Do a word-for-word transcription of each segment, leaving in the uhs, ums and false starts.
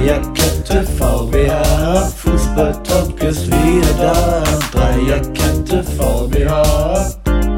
Dreierkette V B H, Fußball-Talk ist wieder da. Dreierkette V B H.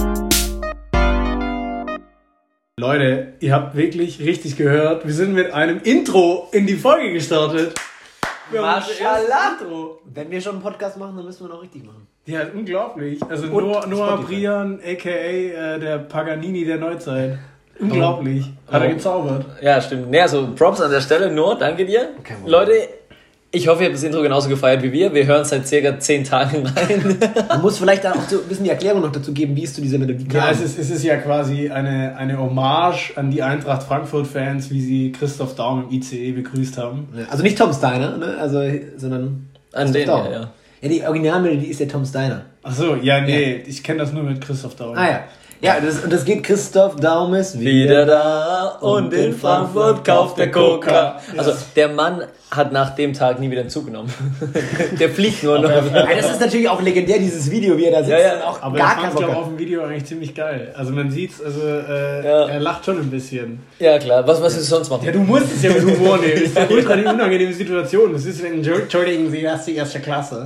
Leute, ihr habt wirklich richtig gehört. Wir sind mit einem Intro in die Folge gestartet. Maschallah. Wenn wir schon einen Podcast machen, dann müssen wir noch richtig machen. Ja, unglaublich. Also Noah, Noah Brian, a k a. Äh, der Paganini der Neuzeit. Unglaublich. Hat er gezaubert. Ja, stimmt. Ne, also Props an der Stelle. Noah, danke dir. Okay, Leute, ich hoffe, ihr habt das Intro genauso gefeiert wie wir. Wir hören seit circa zehn Tagen rein. Man muss vielleicht auch so ein bisschen die Erklärung noch dazu geben, wie es zu dieser Melodie kam. Ja, es ist, es ist ja quasi eine, eine Hommage an die Eintracht Frankfurt-Fans, wie sie Christoph Daum im I C E begrüßt haben. Also nicht Tom Steiner, ne? Also, sondern an den, ja, ja. Ja, die Originalmelodie ist ja Tom Steiner. Ach so, ja, nee, ja. Ich kenne das nur mit Christoph Daum. Ah ja. Ja, das, und das geht, Christoph Daum ist wieder da und in Frankfurt kauft der Coca. Also der Mann hat nach dem Tag nie wieder einen Zug genommen. Der fliegt nur noch. Das ist natürlich auch legendär, dieses Video, wie er da sitzt. Ja, ja. Und auch aber gar ich fand es auf dem Video eigentlich ziemlich geil. Also man sieht's, also äh, ja. Er lacht schon ein bisschen. Ja klar, was, was ist sonst machen? Ja, du musst es ja mit Humor nehmen. Das ist ja ultra die unangenehme Situation. Das ist ein Entschuldigen Sie, das ist die erste Klasse.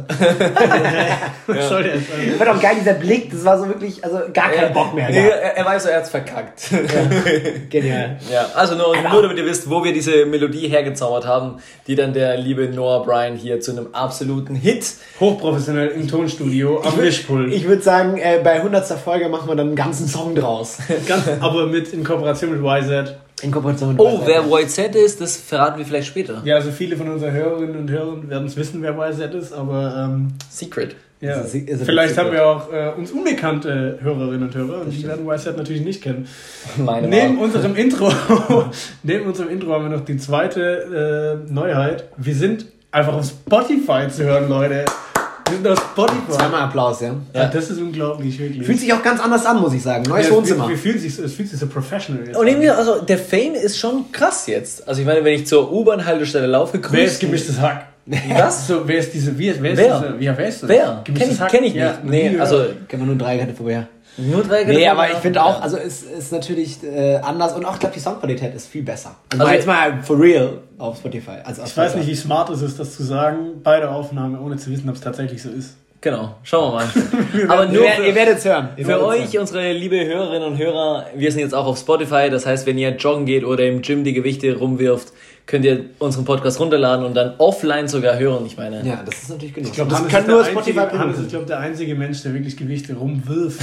Was soll das? Das war doch geil, dieser Blick, das war so wirklich, also gar kein Bock mehr. Nee, er, er weiß so, er hat's verkackt. Ja. Genial. Ja, also nur, nur damit ihr wisst, wo wir diese Melodie hergezaubert haben, die dann der liebe Noah Brian hier zu einem absoluten Hit. Hochprofessionell im Tonstudio am Mischpult. Ich würde sagen, äh, bei hundertster Folge machen wir dann einen ganzen Song draus. Ganz, aber mit in Kooperation mit Y Z. In Kooperation mit Oh, Y Z. Wer Y Z ist, das verraten wir vielleicht später. Ja, also viele von unseren Hörerinnen und Hörern werden es wissen, wer Y Z ist, aber ähm, Secret. Ja, ist es, ist es vielleicht Secret. haben wir auch äh, uns unbekannte Hörerinnen und Hörer und die werden Y Z natürlich nicht kennen. Meine neben unserem Intro, neben unserem Intro haben wir noch die zweite äh, Neuheit. Wir sind einfach auf Spotify zu hören, Leute. Wir sind auf Spotify. Zweimal Applaus, ja. Ja, das ist unglaublich, wirklich. Fühlt sich auch ganz anders an, muss ich sagen. Neues ja, Wohnzimmer. Wir, wir fühlen sich, es fühlt sich so professional jetzt. Und irgendwie, also der Fame ist schon krass jetzt. Also ich meine, wenn ich zur U-Bahn-Haltestelle laufe, grüß Wer ist gemischtes Hack? Was? So, wer ist diese, wer ist, wer ist wer? diese, ja, wer ist das? Wer? Kenn ich, kenn ich nicht. Ja, nee, nie also, können wir nur drei Kette vorher. Nur drei Kette Nee, aber ich finde auch, also es ist natürlich äh, anders und auch, ich glaube, die Soundqualität ist viel besser. Also, also jetzt mal for real auf Spotify. Also auf ich weiß nicht, wie smart es ist, das zu sagen, bei der Aufnahme, ohne zu wissen, ob es tatsächlich so ist. Genau, schauen wir mal. Aber nur für, ihr werdet es hören. Ihr für euch, hören. Unsere liebe Hörerinnen und Hörer, wir sind jetzt auch auf Spotify. Das heißt, wenn ihr joggen geht oder im Gym die Gewichte rumwirft, könnt ihr unseren Podcast runterladen und dann offline sogar hören. Ich meine, ja, das ist natürlich genug. Ich glaube, das kann nur Spotify einzige, Hannes ist, glaube der einzige Mensch, der wirklich Gewichte rumwirft.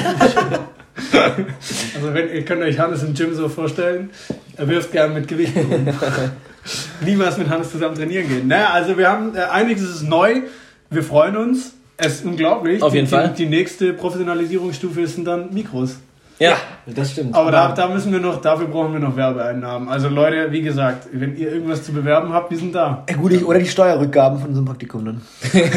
Also wenn ihr könnt euch Hannes im Gym so vorstellen, er wirft gerne mit Gewichten rum. Niemals mit Hannes zusammen trainieren gehen. Naja, also wir haben äh, einiges ist neu. Wir freuen uns. Es ist unglaublich. Auf jeden die, Fall. Die nächste Professionalisierungsstufe sind dann Mikros. Ja, ja, das stimmt. Aber da, da müssen wir noch, dafür brauchen wir noch Werbeeinnahmen. Also Leute, wie gesagt, wenn ihr irgendwas zu bewerben habt, wir sind da. Ja, gut, ich, oder die Steuerrückgaben von unserem Praktikum dann.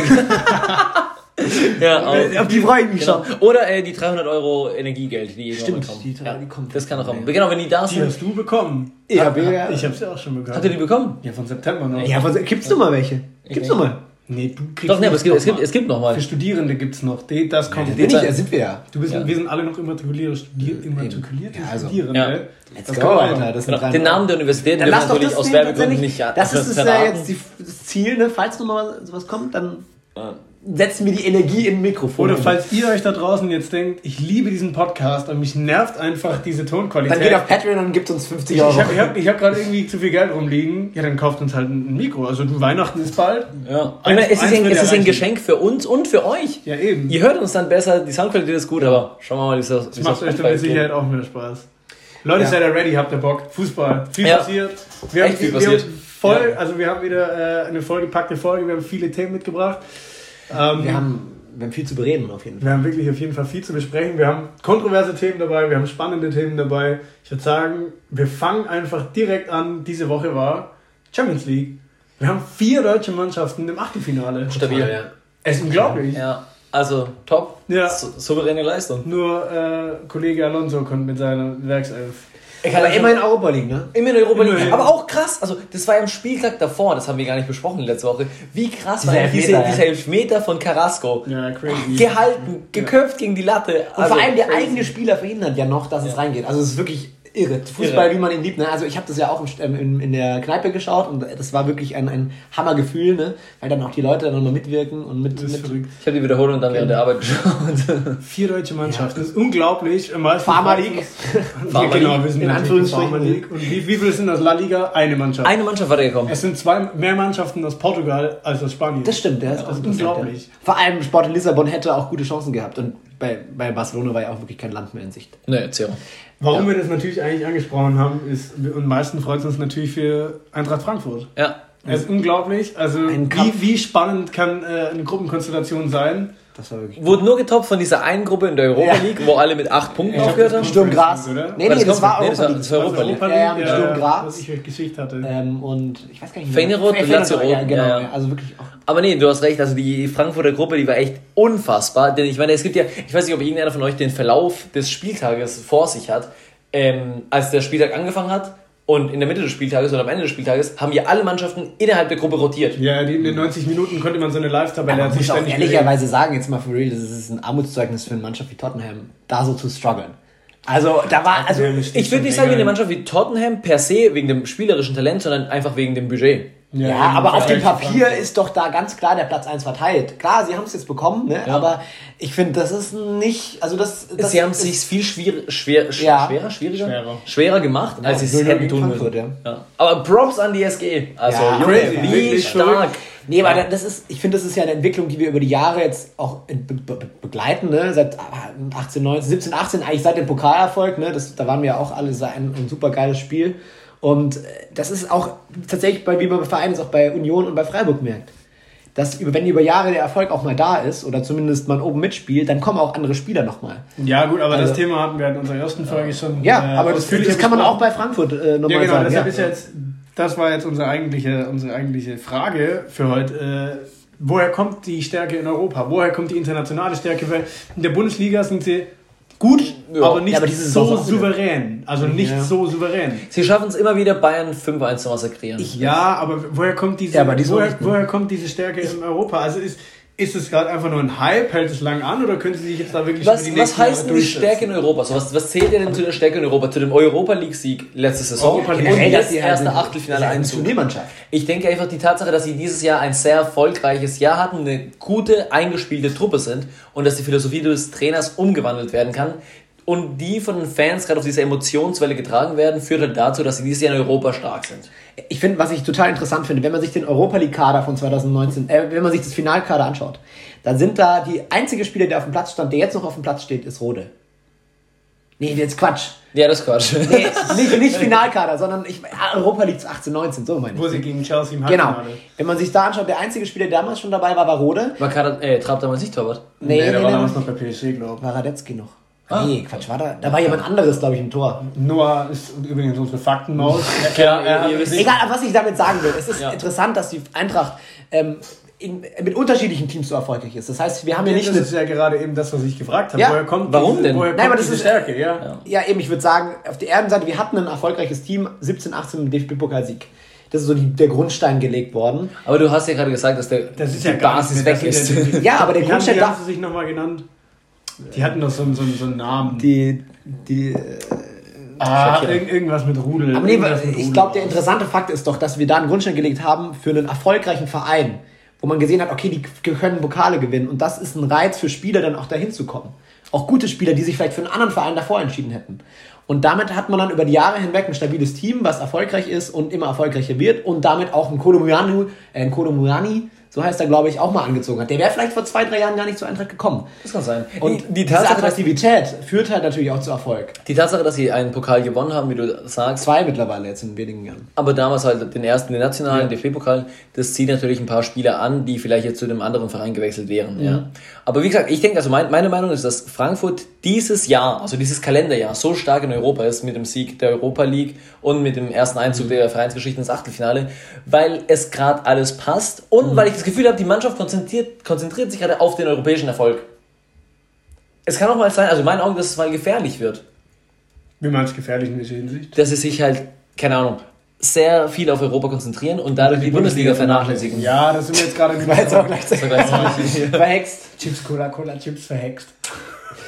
Ja, auf, auf die freue ich mich genau. schon. Oder äh, die dreihundert Euro Energiegeld, die Stimmt, kommen. die, ja, die kommen. das kann auch kommen. Genau, wenn die da sind. Die hast du bekommen. Ich habe ja. Ich habe sie auch schon bekommen. Habt ihr die bekommen? Ja, von September noch. Ja, von, gibt's noch mal welche? Gibt's noch mal? Nee, du kriegst Doch, nee, aber es gibt, es gibt, es gibt noch mal. Für Studierende gibt's noch. Die, das kommt. Ja, bin ich, ja, sind wir ja. Du bist, ja. Wir sind alle noch immatrikulierte, Studier, immatrikulierte ja, also, Studierende. Ja. Let's go, Alter. Das genau. Den Namen der Universität dürfen wir natürlich aus Werbegründen nicht ja, Das ist ja jetzt die, das Ziel, ne? Falls noch mal sowas kommt, dann ja. setzen wir die Energie in ein Mikrofon. Oder falls ihr euch da draußen jetzt denkt, ich liebe diesen Podcast und mich nervt einfach diese Tonqualität. Dann geht auf Patreon und gibt uns fünfzig Euro. Ich habe ich hab, ich hab gerade irgendwie zu viel Geld rumliegen. Ja, dann kauft uns halt ein Mikro. Also du, Weihnachten ist bald. Ja. Eins, meine, es ist, ein, es ist ein Geschenk für uns und für euch. Ja, eben. Ihr hört uns dann besser, die Soundqualität ist gut, aber schauen wir mal, wie es das macht euch dann mit Sicherheit auch mehr Spaß. Leute, ja. Seid ihr ready? Habt ihr Bock? Fußball. Viel ja. passiert. Wir Echt haben, viel wir passiert. Haben voll, ja. Also wir haben wieder äh, eine vollgepackte Folge. Wir haben viele Themen mitgebracht. Ähm, wir haben Wir haben viel zu bereden auf jeden Fall. Wir haben wirklich auf jeden Fall viel zu besprechen. Wir haben kontroverse Themen dabei, wir haben spannende Themen dabei. Ich würde sagen, wir fangen einfach direkt an. Diese Woche war Champions League. Wir haben vier deutsche Mannschaften im Achtelfinale. Stabil, ja. Es ist unglaublich. Ja, also top. Ja. Souveräne Leistung. Nur äh, Kollege Alonso konnte mit seiner Werkself. Aber immer in Europa League, ne? Immer in Europa League. Aber auch krass, also das war ja am Spieltag davor, das haben wir gar nicht besprochen letzte Woche. Wie krass dieser war Elfmeter, diese, ja. dieser Elfmeter von Carrasco. Ja, crazy. Gehalten, geköpft ja. gegen die Latte. Und also vor allem der crazy. eigene Spieler verhindert ja noch, dass ja. es reingeht. Also es ist wirklich irre. Fußball, irre. wie man ihn liebt. Ne? Also ich habe das ja auch in, in, in der Kneipe geschaut und das war wirklich ein, ein Hammergefühl, ne? Weil dann auch die Leute dann nochmal mitwirken und mit... mit ich habe die Wiederholung dann während der Arbeit geschaut. Vier deutsche Mannschaften, das ist unglaublich. Pharma League. Ja, genau, wir sind in Anführungsstrichen Pharma League. Und wie, wie viele sind aus La Liga? Eine Mannschaft. Eine Mannschaft war gekommen. Es sind zwei mehr Mannschaften aus Portugal als aus Spanien. Das stimmt, ja, das, das ist ist unglaublich. Ja. Vor allem Sport in Lissabon hätte auch gute Chancen gehabt und bei, bei Barcelona war ja auch wirklich kein Land mehr in Sicht. Ne, erzähl. Warum ja. wir das natürlich eigentlich angesprochen haben, ist, und meisten freut es uns natürlich für Eintracht Frankfurt. Ja. Es ist unglaublich, also wie, wie spannend kann äh, eine Gruppenkonstellation sein? Das war wirklich Wurde nur getoppt von dieser einen Gruppe in der Europa League, ja. wo alle mit acht Punkten aufgehört haben. Sturm Graz. Oder? Nee, nee, das, das war Europa League. Das war Europa League. Ja, ja, mit Sturm Graz. Was ich Geschichte hatte. Ähm, und ich weiß gar nicht mehr. Feyenoord und Lazio. Ja, genau. Ja, ja. Also wirklich auch. Aber nee, du hast recht, also die Frankfurter Gruppe, die war echt unfassbar. Denn ich meine, es gibt ja, ich weiß nicht, ob irgendeiner von euch den Verlauf des Spieltages vor sich hat. Ähm, als der Spieltag angefangen hat und in der Mitte des Spieltages oder am Ende des Spieltages haben ja alle Mannschaften innerhalb der Gruppe rotiert. Ja, die in den neunzig Minuten konnte man so eine Live-Tabelle... Man muss auch ehrlicherweise sagen, jetzt mal for real, das ist ein Armutszeugnis für eine Mannschaft wie Tottenham, da so zu strugglen. Also, da war... also Ich würde nicht sagen, wie eine Mannschaft wie Tottenham per se wegen dem spielerischen Talent, sondern einfach wegen dem Budget. Ja, ja, aber auf dem Papier ist doch da ganz klar der Platz eins verteilt. Klar, sie haben es jetzt bekommen, ne? Ja. Aber ich finde, das ist nicht, also das... das sie haben es sich viel schwier, schwer, ja. schwerer, schwieriger? Schwerer. Schwerer gemacht, ja, als sie es hätten tun müssen. Ja. Ja. Aber Props an die S G. Also, ja, Junge, crazy, wie stark. Nee, aber das ist, ich finde, das ist ja eine Entwicklung, die wir über die Jahre jetzt auch be- be- begleiten, ne? Seit achtzehn, neunzehn, siebzehn, achtzehn, eigentlich seit dem Pokalerfolg, ne? Das, da waren wir ja auch alle, ein, ein super geiles Spiel. Und das ist auch tatsächlich, bei, wie man bei Vereinen ist, auch bei Union und bei Freiburg merkt. Dass, wenn über Jahre der Erfolg auch mal da ist, oder zumindest man oben mitspielt, dann kommen auch andere Spieler nochmal. Ja gut, aber also, das Thema hatten wir in unserer ersten Folge schon. Ja, äh, aber das, das kann man auch bei Frankfurt äh, nochmal ja, genau, sagen. Deshalb ja, ist jetzt, das war jetzt unsere eigentliche, unsere eigentliche Frage für heute. Äh, woher kommt die Stärke in Europa? Woher kommt die internationale Stärke? Weil in der Bundesliga sind sie gut, ja, aber nicht ja, aber so souverän. Also nicht ja. so souverän. Sie schaffen es immer wieder, Bayern fünf eins zu massakrieren. Ja, aber woher kommt diese, ja, aber die woher, nicht, woher kommt diese Stärke in Europa? Also ist, ist es gerade einfach nur ein Hype? Hält es lang an? Oder können Sie sich jetzt da wirklich was, die nächsten Was heißt denn die Stärke in Europa? So, was, was zählt denn zu der Stärke in Europa? Zu dem Europa-League-Sieg letzte Saison Europa und League. jetzt erste Achtelfinale Einzug. Ich denke einfach die Tatsache, dass sie dieses Jahr ein sehr erfolgreiches Jahr hatten, eine gute, eingespielte Truppe sind und dass die Philosophie des Trainers umgewandelt werden kann, und die von den Fans gerade auf dieser Emotionswelle getragen werden, führt halt dazu, dass sie dieses Jahr in Europa stark sind. Ich finde, was ich total interessant finde, wenn man sich den Europa League Kader von zwanzig neunzehn, äh, wenn man sich das Finalkader anschaut, dann sind da die einzige Spieler, der auf dem Platz stand, der jetzt noch auf dem Platz steht, ist Rode. Nee, jetzt Quatsch. Ja, das ist Quatsch. Nee, nicht, nicht Finalkader, sondern ich, Europa League achtzehn neunzehn, so meine ich. Wo sie gegen Chelsea im Halbfinale. Genau. Wenn man sich da anschaut, der einzige Spieler, der damals schon dabei war, war Rode. War Kader, äh, Trapp damals nicht Torwart? Nee, nee, der nee, war damals noch bei P S G, glaube ich. War Radetzky noch. Ah. Nee, Quatsch, war da, da war jemand anderes, glaube ich, im Tor. Noah ist übrigens unsere Faktenmaus. Ja, ja, ja, egal, was ich damit sagen will. Es ist ja. interessant, dass die Eintracht ähm, in, mit unterschiedlichen Teams so erfolgreich ist. Das heißt, wir haben ja nicht... Das ist ja gerade eben das, was ich gefragt habe. Ja. Woher kommt Warum diese, denn? Woher kommt Nein, aber das diese ist Stärke? Ja. Ja. ja, eben, ich würde sagen, auf der einen Seite, wir hatten ein erfolgreiches Team, siebzehn achtzehn mit D F B-Pokalsieg. Das ist so die, der Grundstein gelegt worden. Aber du hast ja gerade gesagt, dass der das ist die ja Basis weg ist. Ja, die, ja, aber der Grundstein... Wie haben sie sich nochmal genannt? Die hatten doch so, so, so einen Namen. Die... die äh, ah, irg- irgendwas mit Rudel. Aber nee, ich glaube, der interessante Fakt ist doch, dass wir da einen Grundstein gelegt haben für einen erfolgreichen Verein, wo man gesehen hat, okay, die können Pokale gewinnen. Und das ist ein Reiz für Spieler, dann auch dahin zu kommen. Auch gute Spieler, die sich vielleicht für einen anderen Verein davor entschieden hätten. Und damit hat man dann über die Jahre hinweg ein stabiles Team, was erfolgreich ist und immer erfolgreicher wird und damit auch einen Kolo Muani, äh, einen Kolo Muani, so heißt er, glaube ich, auch mal angezogen hat. Der wäre vielleicht vor zwei, drei Jahren gar nicht zur Eintracht gekommen. Das kann sein. Und die, die Tatsache, Attraktivität führt halt natürlich auch zu Erfolg. Die Tatsache, dass sie einen Pokal gewonnen haben, wie du sagst. Zwei mittlerweile jetzt in wenigen Jahren. Aber damals halt den ersten, den nationalen, ja. D F B-Pokal, das zieht natürlich ein paar Spieler an, die vielleicht jetzt zu einem anderen Verein gewechselt wären. Mhm. Ja. Aber wie gesagt, ich denke, also mein, meine Meinung ist, dass Frankfurt dieses Jahr, also dieses Kalenderjahr, so stark in Europa ist mit dem Sieg der Europa League und mit dem ersten Einzug der Vereinsgeschichte ins Achtelfinale, weil es gerade alles passt und mhm. weil ich das Gefühl habe, die Mannschaft konzentriert, konzentriert sich gerade auf den europäischen Erfolg. Es kann auch mal sein, also in meinen Augen, dass es mal gefährlich wird. Wie meinst du gefährlich in dieser Hinsicht? Dass sie sich halt, keine Ahnung, sehr viel auf Europa konzentrieren und dadurch die, die Bundesliga, Bundesliga vernachlässigen. Ja, das sind wir jetzt gerade nicht. Jetzt auch gleichzeitig verhext. Chips, Cola, Cola, Chips verhext.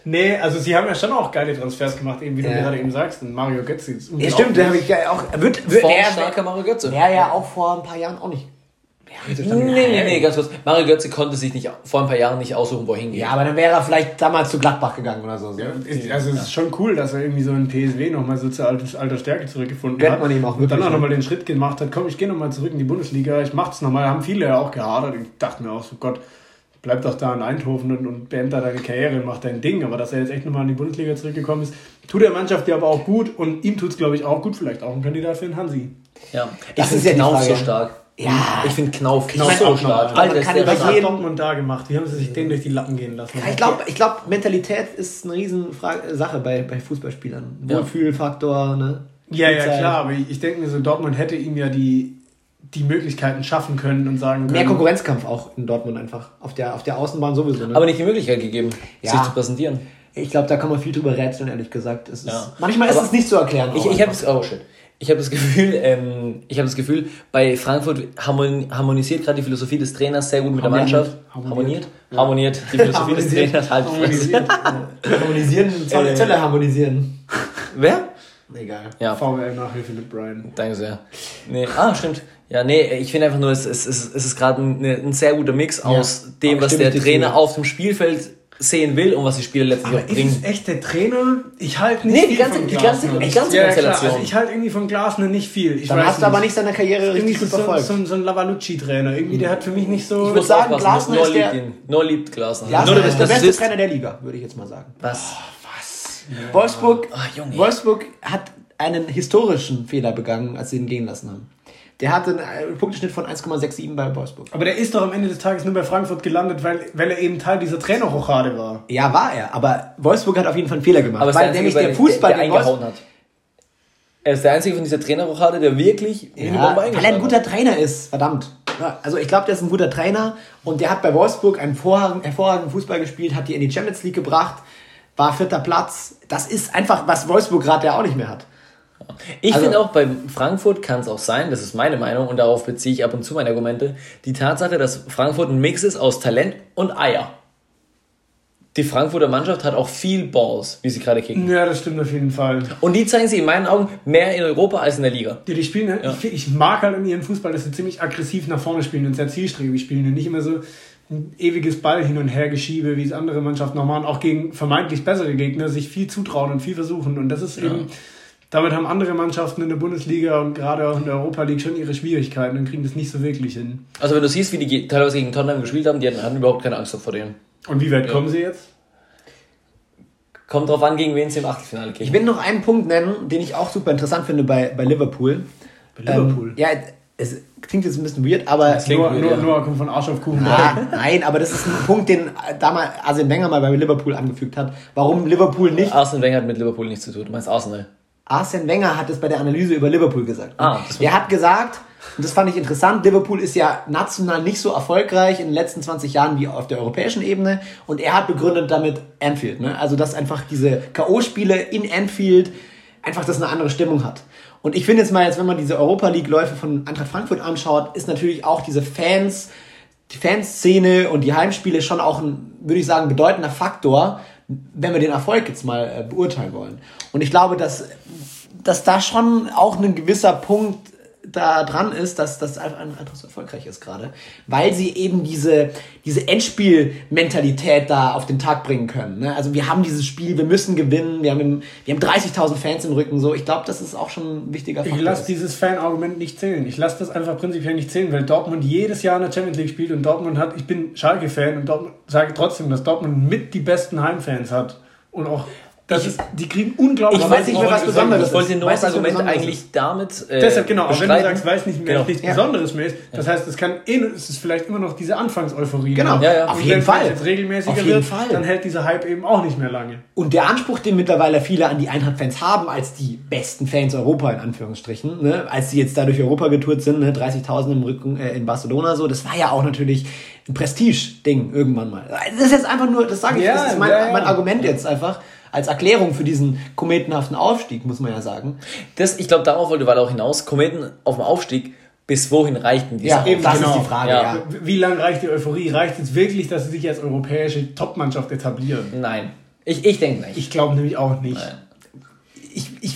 Nee, also sie haben ja schon auch geile Transfers gemacht, eben wie du Ja. gerade eben sagst. Und Mario Götze ist Ja, stimmt, der habe ich ja auch. Wird, wird, Formstarker Mario Götze. Wäre ja auch vor ein paar Jahren auch nicht. Nee, nee, nee, ganz kurz. Mario Götze konnte sich nicht vor ein paar Jahren nicht aussuchen, wohin gehen. Ja, aber dann wäre er vielleicht damals zu Gladbach gegangen oder so. Ja, ist, also es ist schon cool, dass er irgendwie so in P S V nochmal so zur alter, alter Stärke zurückgefunden Gönnt hat. man ihm auch und wirklich, dann auch ne? nochmal den Schritt gemacht hat, komm, ich gehe nochmal zurück in die Bundesliga, ich mach's nochmal. Haben viele ja auch gehadert. Ich dachte mir auch so, Gott, bleib doch da in Eindhoven und, und beend da deine Karriere und mach dein Ding. Aber dass er jetzt echt nochmal in die Bundesliga zurückgekommen ist, tut der Mannschaft ja aber auch gut und ihm tut's, glaube ich, auch gut. Vielleicht auch ein Kandidat für den Hansi. Ja. Das Ich ist finde ja die Knauf Frage. so stark. Ja. Ich finde Knauf, Knauf mein, so auch stark. normal. Alter, Man kann ist der über Was stark. hat jeden- Dortmund da gemacht? Wie haben sie sich den durch die Lappen gehen lassen? Ich glaube, ich glaub, Mentalität ist eine riesen Frage, Sache bei, bei Fußballspielern. Ja. Wohlfühlfaktor, ne? Ja, ja, Spielzeit. klar, aber ich, ich denke mir so, Dortmund hätte ihm ja die, die Möglichkeiten schaffen können und sagen können. Mehr Konkurrenzkampf auch in Dortmund einfach. Auf der, auf der Außenbahn sowieso, ne? Aber nicht die Möglichkeit gegeben, Ja. sich zu präsentieren. Ich glaube, da kann man viel drüber rätseln, ehrlich gesagt. Es ist, Ja. Manchmal ist Aber es nicht zu erklären. Ich, auch ich habe einfach. das, oh shit. Ich habe das Gefühl, ähm, ich habe das Gefühl, bei Frankfurt harmon, harmonisiert gerade die Philosophie des Trainers sehr gut mit der Harmoniert. Mannschaft. Harmoniert? Harmoniert. Die Philosophie des Trainers halt. Harmonisiert. Harmonisieren, Zölle, Äh. Zölle harmonisieren. Wer? Egal. Ja, V W L-Nachhilfe mit Brian. danke sehr. Nee, ah, stimmt. Ja, nee, ich finde einfach nur, es, es, es, es ist gerade ein, ein sehr guter Mix aus dem, aber was stimme der ich dir Trainer zu. auf dem Spielfeld sehen will und was die Spieler letztlich Aber auch ist bringen. es echt der Trainer? Ich halte nicht Nee, die viel ganze- von die ganze- Glasner. die ganze ja, ja, klar. Konstellation. Also ich halte irgendwie von Glasner nicht viel. Ich Dann weiß hast du aber nicht seine Karriere Irgendwie richtig so, gut so, verfolgt. so, so ein Lavalucci-Trainer. Irgendwie, der hat für mich nicht so... Ich würd sagen, Glasner Nur ist der- liebt ihn. Nur liebt Glasner. Ja, Nur das das, ist der das beste ist Trainer der Liga, würde ich jetzt mal sagen. was? Wolfsburg, Ah, Junge. Wolfsburg hat einen historischen Fehler begangen, als sie ihn gehen lassen haben. Der hatte einen Punkteschnitt von eins Komma sechsundsiebzig bei Wolfsburg. Aber der ist doch am Ende des Tages nur bei Frankfurt gelandet, weil, weil er eben Teil dieser Trainerrochade war. Ja, war er, aber Wolfsburg hat auf jeden Fall einen Fehler gemacht. Aber es ist weil der nämlich Einzige, der Fußball, der, der den Wolfsburg, eingehauen hat. Er ist der Einzige von dieser Trainerrochade, der wirklich in die ja, Bombe weil er ein eingeschlagen guter hat. Trainer ist, verdammt. Ja, also ich glaube, der ist ein guter Trainer und der hat bei Wolfsburg einen hervorragenden, hervorragenden Fußball gespielt, hat die in die Champions League gebracht, war vierter Platz. Das ist einfach, was Wolfsburg gerade ja auch nicht mehr hat. Ich Also- finde auch, bei Frankfurt kann es auch sein, das ist meine Meinung und darauf beziehe ich ab und zu meine Argumente, die Tatsache, dass Frankfurt ein Mix ist aus Talent und Eier. Die Frankfurter Mannschaft hat auch viel Balls, wie sie gerade kicken. Ja, das stimmt auf jeden Fall. Und die zeigen sich in meinen Augen mehr in Europa als in der Liga. Ja, die spielen, Ja. ich, ich mag halt in ihrem Fußball, dass sie ziemlich aggressiv nach vorne spielen und sehr zielstrebig spielen und nicht immer so ein ewiges Ball hin und her geschiebe, wie es andere Mannschaften noch machen, auch gegen vermeintlich bessere Gegner sich viel zutrauen und viel versuchen. Und das ist eben, damit haben andere Mannschaften in der Bundesliga und gerade auch in der Europa League schon ihre Schwierigkeiten und kriegen das nicht so wirklich hin. Also wenn du siehst, wie die ge- teilweise gegen Tottenham gespielt haben, die hatten, hatten überhaupt keine Angst vor denen. Und wie weit Ja. kommen sie jetzt? Kommt drauf an, gegen wen sie im Achtelfinale Ich kicken. will noch einen Punkt nennen, den ich auch super interessant finde bei, bei Liverpool. Bei Liverpool? Ähm, ja, es klingt jetzt ein bisschen weird, aber... klingt Nur, weird, nur, ja. nur kommt von Arsch auf Kuchen. Ah, nein, aber das ist ein Punkt, den damals Arsene Wenger mal bei Liverpool angefügt hat. Warum Liverpool nicht... Arsene Wenger hat mit Liverpool nichts zu tun. Du meinst Arsenal. Arsene Wenger hat es bei der Analyse über Liverpool gesagt. Ah, das war- er hat gesagt, und das fand ich interessant, Liverpool ist ja national nicht so erfolgreich in den letzten zwanzig Jahren wie auf der europäischen Ebene. Und er hat begründet damit Anfield. Ne? Also, dass einfach diese K O-Spiele in Anfield einfach das eine andere Stimmung hat. Und ich finde jetzt mal, jetzt, wenn man diese Europa League-Läufe von Eintracht Frankfurt anschaut, ist natürlich auch diese Fans, die Fanszene und die Heimspiele schon auch ein, würde ich sagen, bedeutender Faktor, wenn wir den Erfolg jetzt mal äh, beurteilen wollen. Und ich glaube, dass, dass da schon auch ein gewisser Punkt da dran ist, dass das einfach so erfolgreich ist gerade, weil sie eben diese, diese Endspiel-Mentalität da auf den Tag bringen können. Ne? Also wir haben dieses Spiel, wir müssen gewinnen, wir haben, im, wir haben dreißigtausend Fans im Rücken. So, ich glaube, das ist auch schon ein wichtiger Faktor. Ich lasse ist. dieses Fan-Argument nicht zählen. Ich lasse das einfach prinzipiell nicht zählen, weil Dortmund jedes Jahr in der Champions League spielt und Dortmund hat, ich bin Schalke-Fan und Dortmund sage trotzdem, dass Dortmund mit die besten Heimfans hat. Und auch, das ist, die kriegen unglaublich... Ich weiß nicht mehr, was Besonderes Ich wollte nur Weiß das nicht, was Argument Besonderes eigentlich damit äh, Deshalb, genau, aber wenn du bestreiten. sagst, weiß nicht mehr, Genau. nichts Ja. Besonderes mehr ist, das heißt, es kann eh, es ist vielleicht immer noch diese Anfangseuphorie. Genau, Ja, ja. Und auf wenn jeden es Fall. jetzt regelmäßiger Auf jeden wird, Fall. dann hält dieser Hype eben auch nicht mehr lange. Und der Anspruch, den mittlerweile viele an die Eintracht-Fans haben, als die besten Fans Europa, in Anführungsstrichen, ne, als sie jetzt da durch Europa getourt sind, ne, dreißigtausend im Rücken äh, in Barcelona, so, das war ja auch natürlich ein Prestige-Ding irgendwann mal. Das ist jetzt einfach nur, das sage ich, Ja, das ist mein, ja, ja. mein Argument jetzt einfach, als Erklärung für diesen kometenhaften Aufstieg, muss man ja sagen. Das, ich glaube, darauf wollte Wahl auch hinaus. Kometen auf dem Aufstieg, bis wohin reicht denn dieser Ja, Aufstieg? eben, das genau. ist die Frage, Ja. ja. Wie lange reicht die Euphorie? Reicht es wirklich, dass sie sich als europäische Topmannschaft etablieren? Nein. Ich, ich denke nicht. Ich glaube nämlich auch nicht. Nein. Ich, ich,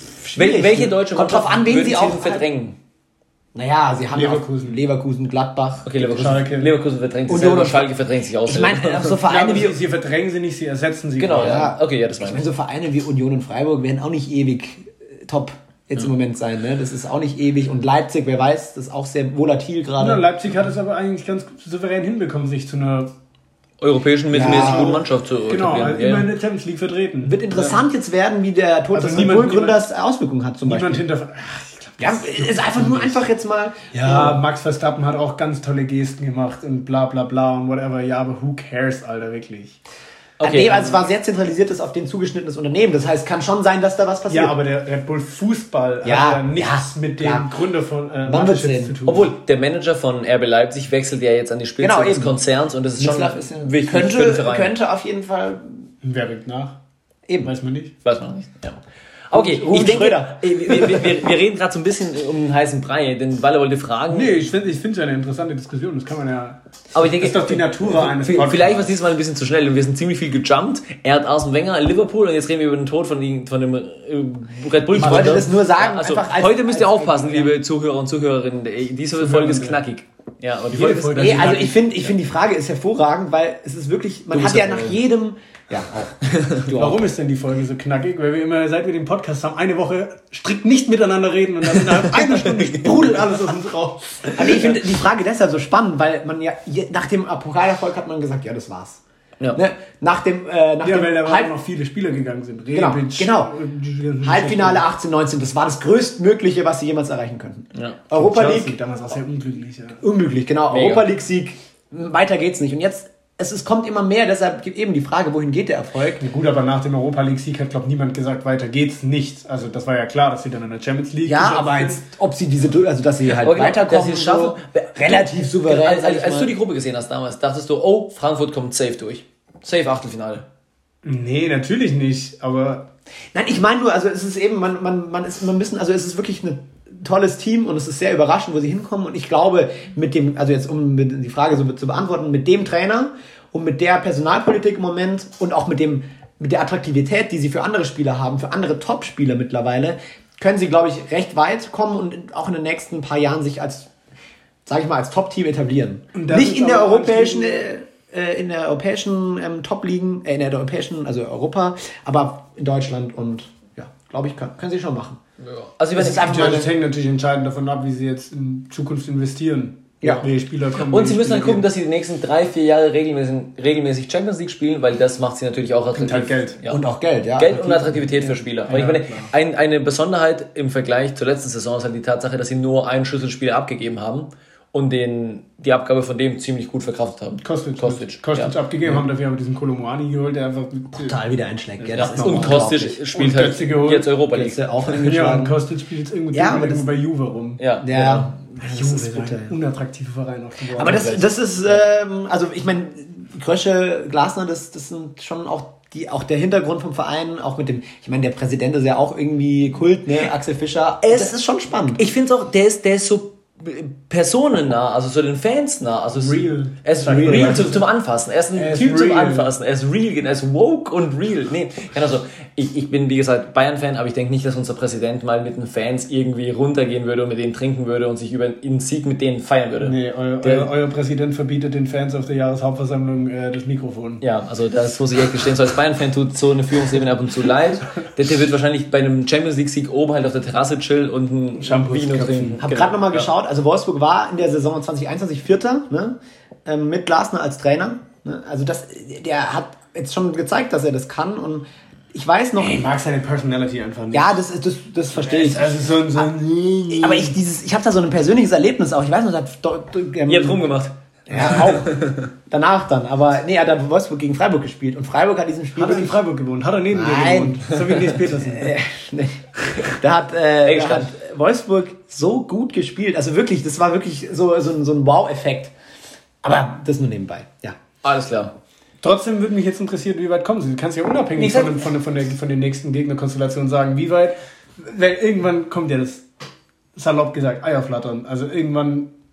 Wel welche deutsche Kommt drauf an, wen würden sie auch verdrängen? Naja, sie haben Leverkusen. Auch Leverkusen, Gladbach. Okay, Leverkusen, Schalke. Leverkusen verdrängt sich Und selber, Union- Schalke verdrängt sich aus. Ich meine, auch so Ja, Vereine aber wie... sie, sie verdrängen sie nicht, sie ersetzen sie. Genau, quasi. ja. Okay, ja, das Ich meine meine, ich. so Vereine wie Union und Freiburg werden auch nicht ewig äh, top jetzt im Moment sein. Ne? Das ist auch nicht ewig. Und Leipzig, wer weiß, das ist auch sehr volatil gerade. Ja, Leipzig hat es aber eigentlich ganz souverän hinbekommen, sich zu einer Europäischen mittelmäßig Ja. guten Mannschaft zu genau, etablieren. halt Ja, immer ja. in der Champions League vertreten. Wird interessant jetzt werden, wie der Tod Also des niemand- Gründers Auswirkungen hat zum Niemand Beispiel. hinter. Ach, ich glaub, Ja, ist einfach nur einfach jetzt mal... ja, Max Verstappen hat auch ganz tolle Gesten gemacht und bla bla bla und whatever. Ja, aber who cares, Alter, wirklich. Okay, nee, also es war sehr zentralisiertes, auf den zugeschnittenes Unternehmen. Das heißt, kann schon sein, dass da was passiert. Ja, aber der Red Bull Fußball Ja, hat ja nichts ja, mit dem klar. Gründer von äh, Wann wird's Mateschitz sehen? zu tun. Obwohl, der Manager von R B Leipzig wechselt ja jetzt an die Spitze Genau, des eben. Konzerns und das ist schon Mislav ist ja, wichtig für den könnte, Verein. könnte auf jeden Fall... Wer rückt nach? Eben. Weiß man nicht. Weiß man noch nicht. Ja. Okay, Ruben ich denke, Schröder. äh, wir, wir, wir, wir reden gerade so ein bisschen um den heißen Brei, denn Walle wollte fragen. Nee, ich finde es ja eine interessante Diskussion. Das kann man ja. Aber ich denke, das ist doch die Natur eines v- Podcasts. Vielleicht war es diesmal ein bisschen zu schnell und wir sind ziemlich viel gejumpt. Er hat Arsene Wenger in Liverpool und jetzt reden wir über den Tod von, die, von dem äh, Red Bull. Ich wollte das nur sagen, Ja, also einfach als- heute müsst ihr als- aufpassen, ja. liebe Zuhörer und Zuhörerinnen. Diese Folge ist Zuhörende. knackig. Ja, und Die jede Folge- Nee, also ich finde, ich finde die Frage ist hervorragend, weil es ist wirklich, man Du hat bist ja ja nach voll. jedem, ja auch, du auch. Warum ist denn die Folge so knackig? Weil wir immer, seit wir den Podcast haben, eine Woche strikt nicht miteinander reden und dann innerhalb einer Stunde sprudelt alles aus uns raus. Aber ich finde die Frage deshalb so spannend, weil man ja, je- nach dem Pokalerfolg hat man gesagt, ja, das war's. Ja. Ne? Nach dem, äh, nach Ja, dem weil da Halb waren noch viele Spieler gegangen sind. Genau, Rebic, genau. äh, Halbfinale achtzehn neunzehn, das war das größtmögliche, was sie jemals erreichen könnten. Ja. Europa Chelsea, League, damals auch sehr unglücklich. Ja. unglücklich, genau. Mega. Europa League-Sieg, weiter geht's nicht. Und jetzt, es, es kommt immer mehr, deshalb gibt eben die Frage, wohin geht der Erfolg? Ja, gut, aber nach dem Europa League-Sieg hat, glaube ich, niemand gesagt, weiter geht's nicht. Also das war ja klar, dass sie dann in der Champions League... Ja, gesetzt aber sind. jetzt, ob sie diese, also dass sie halt Aber genau, weiterkommen, dass sie es schaffen. so, relativ souverän. Als, sag als, ich als mal. du die Gruppe gesehen hast damals, dachtest du, oh, Frankfurt kommt safe durch. Safe Achtelfinale. Nee, natürlich nicht, aber... Nein, ich meine nur, also es ist eben, man, man, man ist immer ein bisschen, also es ist wirklich ein tolles Team und es ist sehr überraschend, wo sie hinkommen. Und ich glaube, mit dem, also jetzt um die Frage so zu beantworten, mit dem Trainer und mit der Personalpolitik im Moment und auch mit dem, mit der Attraktivität, die sie für andere Spieler haben, für andere Top-Spieler mittlerweile, können sie, glaube ich, recht weit kommen und auch in den nächsten paar Jahren sich als, sage ich mal, als Top-Team etablieren. Und das Nicht ist in der aber europäischen, äh, in der europäischen ähm, Top-Ligen, äh, in der europäischen, also Europa, aber in Deutschland und ja, glaube ich, kann, können sie schon machen. Also ich Das meine, ist einfach Ja, mal das hängt natürlich entscheidend davon ab, wie sie jetzt in Zukunft investieren. Ja. Welche Spieler kommen. und sie welche müssen dann Spieler gucken, dass sie die nächsten drei, vier Jahre regelmäßig, regelmäßig Champions League spielen, weil das macht sie natürlich auch attraktiv. halt Geld. Ja. Und auch Geld, ja. Geld und Attraktivität für Spieler. Aber Ja, ich meine, klar. ein, eine Besonderheit im Vergleich zur letzten Saison ist halt die Tatsache, dass sie nur einen Schlüsselspieler abgegeben haben und den, die Abgabe von dem ziemlich gut verkraftet haben. Kostic, Kostic, Kostic ja. abgegeben, haben dafür aber diesen Kolomoani geholt, der einfach... mit- Total wieder einschlägt. Ja, Ja, das ist und unglaublich. Kostic spielt Und halt Götze geholt. jetzt Europa League. Jetzt ja auch Ja, eingeschlagen. und Kostic spielt jetzt irgendwo, Ja, aber irgendwo das- bei Juve rum. Ja, Ja, Juve das ist ist bitter. ein unattraktiver Verein auch geworden. Aber das, das ist, ähm, also ich meine, Krösche, Glasner, das, das sind schon auch die, auch der Hintergrund vom Verein, auch mit dem, ich meine, der Präsident ist ja auch irgendwie Kult, ne, Axel Fischer. Es- das ist schon spannend. Ich finde es auch, der ist, der ist so personennah, also so den Fans nah. Also es- Real. Er ist Sag real, mal. real zum, zum Anfassen. Er ist ein Er ist Typ zum real. Anfassen. Er ist real, er ist woke und real. Nee, also ich, ich bin wie gesagt Bayern-Fan, aber ich denke nicht, dass unser Präsident mal mit den Fans irgendwie runtergehen würde und mit denen trinken würde und sich über einen Sieg mit denen feiern würde. Nee, eu, Der- euer, euer Präsident verbietet den Fans auf der Jahreshauptversammlung äh, das Mikrofon. Ja, also das muss ich echt gestehen. So als Bayern-Fan tut so eine Führungsebene ab und zu leid. Der, der wird wahrscheinlich bei einem Champions League-Sieg oben halt auf der Terrasse chillen und ein Shampoos Vino köpfen. trinken. Hab Genau. gerade nochmal Ja. geschaut, also Wolfsburg war in der Saison zwanzig einundzwanzig Vierter, ne, ähm, mit Glasner als Trainer. Ne, also das, der hat jetzt schon gezeigt, dass er das kann und ich weiß noch, Ich mag seine Personality einfach nicht. ja, das, ist- das, das verstehe ich. Also so ein... So ein Aber ich dieses, ich habe da so ein persönliches Erlebnis auch. Ich weiß noch, da hat do- do- ähm, Ihr habt rumgemacht. ja auch danach dann. Aber nee, er hat Wolfsburg gegen Freiburg gespielt und Freiburg hat diesen Spiel Hat er in Freiburg gewohnt? Hat er neben dir Nein. gewohnt? So wie Nils Petersen. Äh, nee. Da hat, äh, Ey, da stand. hat Wolfsburg so gut gespielt. Also wirklich, das war wirklich so, so, ein- so ein Wow-Effekt. Aber das nur nebenbei, ja. Alles klar. Trotzdem würde mich jetzt interessieren, wie weit kommen sie? Du kannst ja unabhängig Ich von, sag- dem, von, der, von, der, von den nächsten Gegnerkonstellationen sagen, wie weit, weil irgendwann kommt ja das, salopp gesagt, Eier flattern. Also irgendwann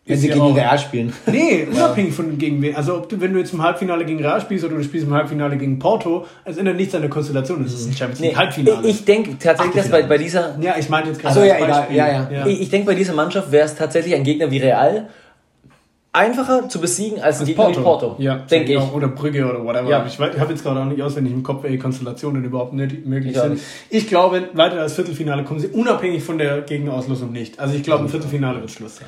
Wenn ist sie ja gegen auch- Real spielen. Nee, unabhängig von gegen wen. Also ob du, wenn du jetzt im Halbfinale gegen Real spielst oder du spielst im Halbfinale gegen Porto, es ändert nichts an der Konstellation. Es ist ein Champions League Nee, Halbfinale. ich denke tatsächlich, dass bei, bei dieser ja, ich meinte jetzt gerade Ach so, ja, als egal. Beispiel. Ja, ja. Ich, ich denke, bei dieser Mannschaft wäre es tatsächlich ein Gegner wie Real einfacher zu besiegen als ein Gegner wie Porto. Ja, denke ich. Auch, oder Brügge oder whatever. Ja. Ich, weiß- ich habe jetzt gerade auch nicht auswendig im Kopf, welche Konstellationen überhaupt nicht möglich Ich auch sind. nicht. Ich glaube, weiter als Viertelfinale kommen sie unabhängig von der Gegnerauslosung nicht. Also ich glaube, im Viertelfinale wird Schluss sein.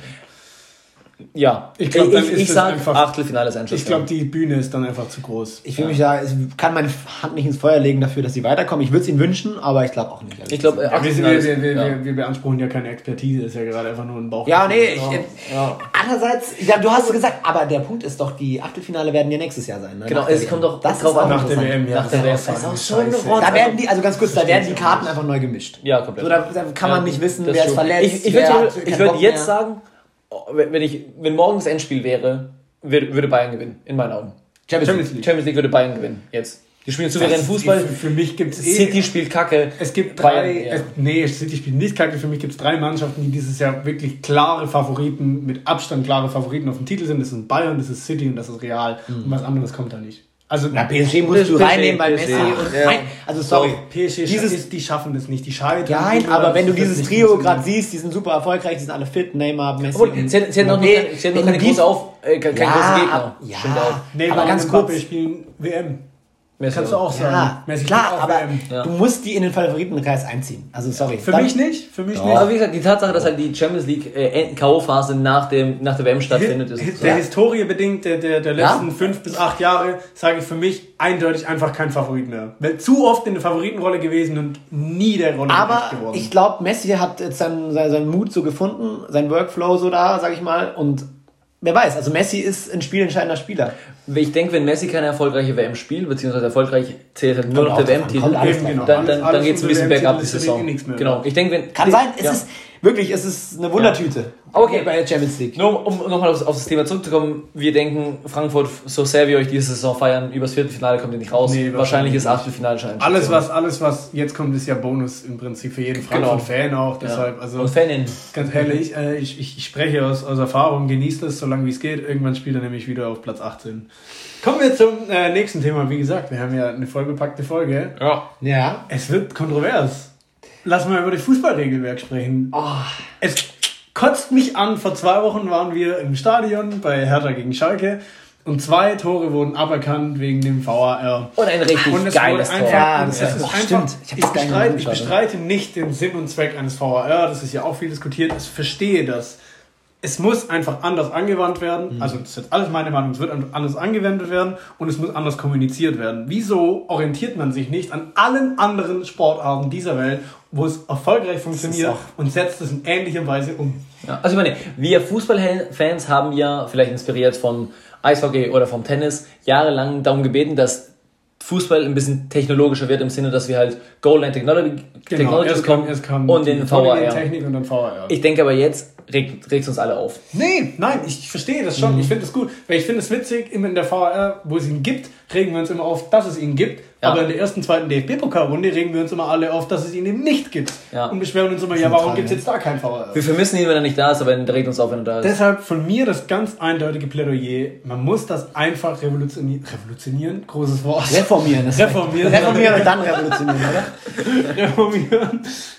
Ja, Ich glaub, dann ich, ist ich es sag einfach- Achtelfinale ist Ich glaube, die Bühne ist dann einfach zu groß. Ich will mich da, ich kann meine Hand nicht ins Feuer legen dafür, dass sie weiterkommen. Ich würde es ihnen wünschen, aber ich glaube auch nicht. Ich glaube, Ja, wir, Achtelfinale wir, ist- wir, ja. wir, wir beanspruchen ja keine Expertise, ist ja gerade einfach nur ein Bauch. Ja, nee, ich, Ja. andererseits, ja, du hast es gesagt, aber der Punkt ist doch, die Achtelfinale werden ja nächstes Jahr sein. Ne? Genau, Nach der es W M. kommt doch das drauf ist auch an. Nach der W M, ja. Nach der W M. Das Das ist ist auch auch so eine scheiße. Rotz. Da werden die, also ganz kurz, da werden die Karten einfach neu gemischt. Ja, komplett. So, da, da kann man Ja, nicht wissen, das wer ist schon. verletzt. Ich, ich wer würde, hat ich keinen würde Bock jetzt mehr. sagen, oh, wenn, wenn, ich, wenn morgen das Endspiel wäre, würde, würde Bayern gewinnen, in meinen Augen. Champions League. Champions League würde Bayern gewinnen, jetzt. Die spielen souveränen Fußball. Für, für mich gibt es eh... City spielt Kacke. Es gibt Bayern, drei, ja. es, nee, City spielt nicht kacke. Für mich gibt es drei Mannschaften, die dieses Jahr wirklich klare Favoriten, mit Abstand klare Favoriten auf dem Titel sind. Das sind Bayern, das ist City und das ist Real. Und was anderes kommt da nicht. Also, Na, P S G musst du P S G, reinnehmen, weil P S G. Messi und... Ja. Nein, also sorry. P S G, Dieses- dieses, die schaffen das nicht. Die scheitern. Nein, immer, aber wenn du das wird dieses nicht Trio funktionieren. gerade siehst, die sind super erfolgreich, die sind alle fit, Neymar, Messi Obwohl, und sie hätten, sie hätten noch, Mbappé. keine, sie hätten noch Wenn keine du die- große Auf, äh, kein ja, großen Gegner. ab- ja, Stimmt auch. Neymar aber ganz und kurz. Mbappé spielen W M. Messi Kannst du auch sagen. Ja, Messi klar, spielt auch aber W M. Ja. du musst die in den Favoritenkreis einziehen. Also sorry. Für Dann- mich nicht. Für mich Aber nicht. wie gesagt, die Tatsache, dass halt die Champions League äh, K O-Phase nach, dem, nach der W M stattfindet, ist Hi- so. Der Historie bedingt der, der, der Ja. letzten fünf bis acht Jahre, sage ich für mich eindeutig einfach kein Favorit mehr. Weil zu oft in der Favoritenrolle gewesen und nie der Rolle Aber gerecht geworden. ich glaube, Messi hat jetzt seinen, seinen, seinen Mut so gefunden, seinen Workflow so da, sag ich mal. Und wer weiß, also Messi ist ein spielentscheidender Spieler. Ich denke, wenn Messi keine erfolgreiche W M spielt, beziehungsweise erfolgreich zählt halt nur Kommt noch auch der drauf an, W kommt M-Titel, alles Eben, drauf genau. an. dann, dann, Alles- dann geht es ein alles bisschen unter bergab die W M-Titel ist Saison. eh nichts mehr. Genau, ich denke, wenn... Kann sein, es Ja. ist wirklich, es ist eine Wundertüte. Okay. Bei der Champions League. Nur um nochmal auf, auf das Thema zurückzukommen, wir denken, Frankfurt, so sehr wir euch diese Saison feiern, übers Viertelfinale kommt ihr nicht raus. Nee, wahrscheinlich ist wahrscheinlich Achtelfinale schon eine alles, Station. was, alles, was jetzt kommt, ist ja Bonus im Prinzip für jeden Genau. Frankfurt-Fan auch. Ja. Deshalb, also Und Fanin. ganz ehrlich, äh, ich, ich, ich spreche aus, aus Erfahrung, genießt es, solange wie es geht. Irgendwann spielt er nämlich wieder auf Platz achtzehn. Kommen wir zum äh, nächsten Thema. Wie gesagt, wir haben ja eine vollbepackte Folge. Ja. Ja. Es wird kontrovers. Lass mal über das Fußballregelwerk sprechen. Oh, Es kotzt mich an. Vor zwei Wochen waren wir im Stadion bei Hertha gegen Schalke und zwei Tore wurden aberkannt wegen dem V A R. Und ein richtig Und es geiles wurde Tor. einfach, Ja, und das es war- ist boah, einfach stimmt. Ich ich, hab das gar nicht bestreite, ich angeschaut, bestreite nicht den Sinn und Zweck eines V A R. Das ist ja auch viel diskutiert. Ich verstehe das. Es muss einfach anders angewandt werden. Also das ist jetzt alles meine Meinung. Es wird anders angewendet werden und es muss anders kommuniziert werden. Wieso orientiert man sich nicht an allen anderen Sportarten dieser Welt, wo es erfolgreich funktioniert auch- und setzt es in ähnlicher Weise um? Ja, also ich meine, wir Fußballfans haben ja, vielleicht inspiriert von Eishockey oder vom Tennis, jahrelang darum gebeten, dass Fußball ein bisschen technologischer wird, im Sinne, dass wir halt Goal-Line Technology, Technologies erst kam, kommen erst kam und die den V A R. Technik und dann V A R. Ich denke aber jetzt regt es uns alle auf. Nee, nein, ich verstehe das schon. Ich finde es gut. Weil ich finde es witzig, immer in der V A R, wo es ihn gibt, regen wir uns immer auf, dass es ihn gibt. Ja. Aber in der ersten, zweiten D F B-Pokalrunde regen wir uns immer alle auf, dass es ihn eben nicht gibt. Ja. Und beschweren uns immer, ja, warum gibt es jetzt da kein V A R? Wir vermissen ihn, wenn er nicht da ist, aber er regt uns auf, wenn er da ist. Deshalb von mir das ganz eindeutige Plädoyer, man muss das einfach revolutionieren. Revolutionieren? Großes Wort. reformieren. Das Reformieren. Reformieren und dann revolutionieren, oder? reformieren.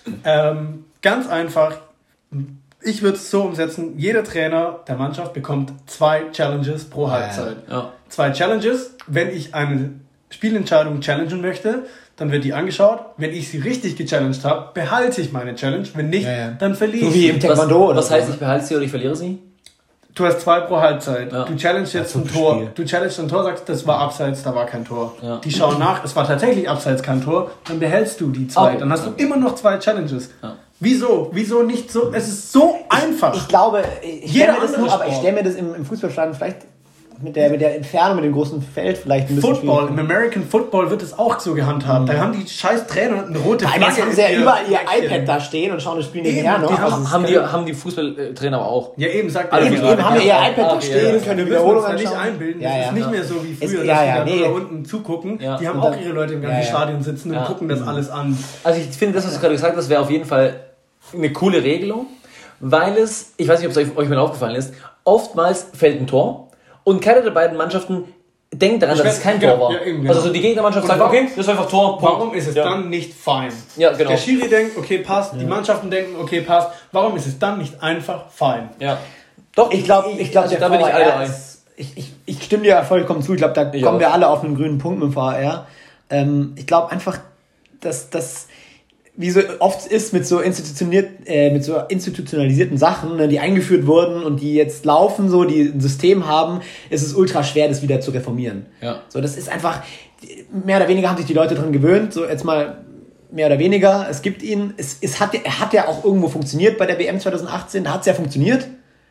Ähm, ganz einfach, ich würde es so umsetzen, jeder Trainer der Mannschaft bekommt zwei Challenges pro Halbzeit. Ja. Zwei Challenges, wenn ich eine Spielentscheidung challengen möchte, dann wird die angeschaut. Wenn ich sie richtig gechallenged habe, behalte ich meine Challenge. Wenn nicht, Ja, ja. dann verliere So ich wie sie. im Was, Taekwondo oder was so, heißt, ne? ich behalte sie oder ich verliere sie? Du hast zwei pro Halbzeit. Ja. Du challenge jetzt so ein ein Tor. Spiel. Du challenge ein Tor, sagst, das war abseits, da war kein Tor. Ja. Die schauen nach, es war tatsächlich abseits kein Tor, dann behältst du die zwei. Okay. Dann hast du immer noch zwei Challenges. Ja. Wieso? Wieso nicht so? Es ist so einfach. Ich glaube, ich Jeder stelle mir das andere nur, aber ich Sport. stelle mir das im, im Fußballstadion vielleicht mit der, mit der Entfernung, mit dem großen Feld vielleicht ein bisschen Football, im schwierig. American Football wird es auch so gehandhabt. Da haben die scheiß Trainer eine rote Nein, jetzt haben sie ja in überall ihr Päckchen. iPad da stehen und schauen das Spiel Eben, nebenher noch. die Also haben- es ist Haben die, geil. haben die Fußballtrainer aber auch. Ja, eben, sagt Alle er Eben, gerade. eben haben wir ihr Ja, iPad ja, da ja, stehen, ja. können die Wir müssen uns Wiederholungen da nicht anschauen. einbilden. Ja, das ja. ist nicht mehr so wie früher, Es- dass ja, die ja, dann nee. da unten zugucken. Ja. Die haben Und auch dann- ihre Leute im ganzen Ja, ja. Stadion sitzen und Ja. gucken das alles an. Also ich finde, das, was du gerade gesagt hast, wäre auf jeden Fall eine coole Regelung, weil es, ich weiß nicht, ob es euch, euch mal aufgefallen ist, oftmals fällt ein Tor und keine der beiden Mannschaften denkt daran, Ich dass weiß, es kein genau, Tor war. ja, eben, Also genau. so die Gegnermannschaft Und sagt, warum- okay, das ist einfach Tor. Punkt. Warum ist es Ja. dann nicht fein? Ja, genau. Der Schiri denkt, okay, passt. Die Mannschaften denken, okay, passt. Warum ist es dann nicht einfach fein? Ja. Doch, Ich glaube, ich glaub, also der da bin ich V A alle R ein. ist, ich, ich, ich stimme dir vollkommen zu. Ich glaube, da Ich kommen auch. wir alle auf einen grünen Punkt mit dem V A R. Ähm, ich glaube einfach, dass das, wie so oft ist mit so, institutioniert, äh, mit so institutionalisierten Sachen, ne, die eingeführt wurden und die jetzt laufen, so, die ein System haben, ist es ultra schwer, das wieder zu reformieren. Ja. So, das ist einfach, mehr oder weniger haben sich die Leute dran gewöhnt, so jetzt mal mehr oder weniger. Es gibt ihn, es, es hat, er hat ja auch irgendwo funktioniert bei der W M zwanzig achtzehn, da hat es ja funktioniert.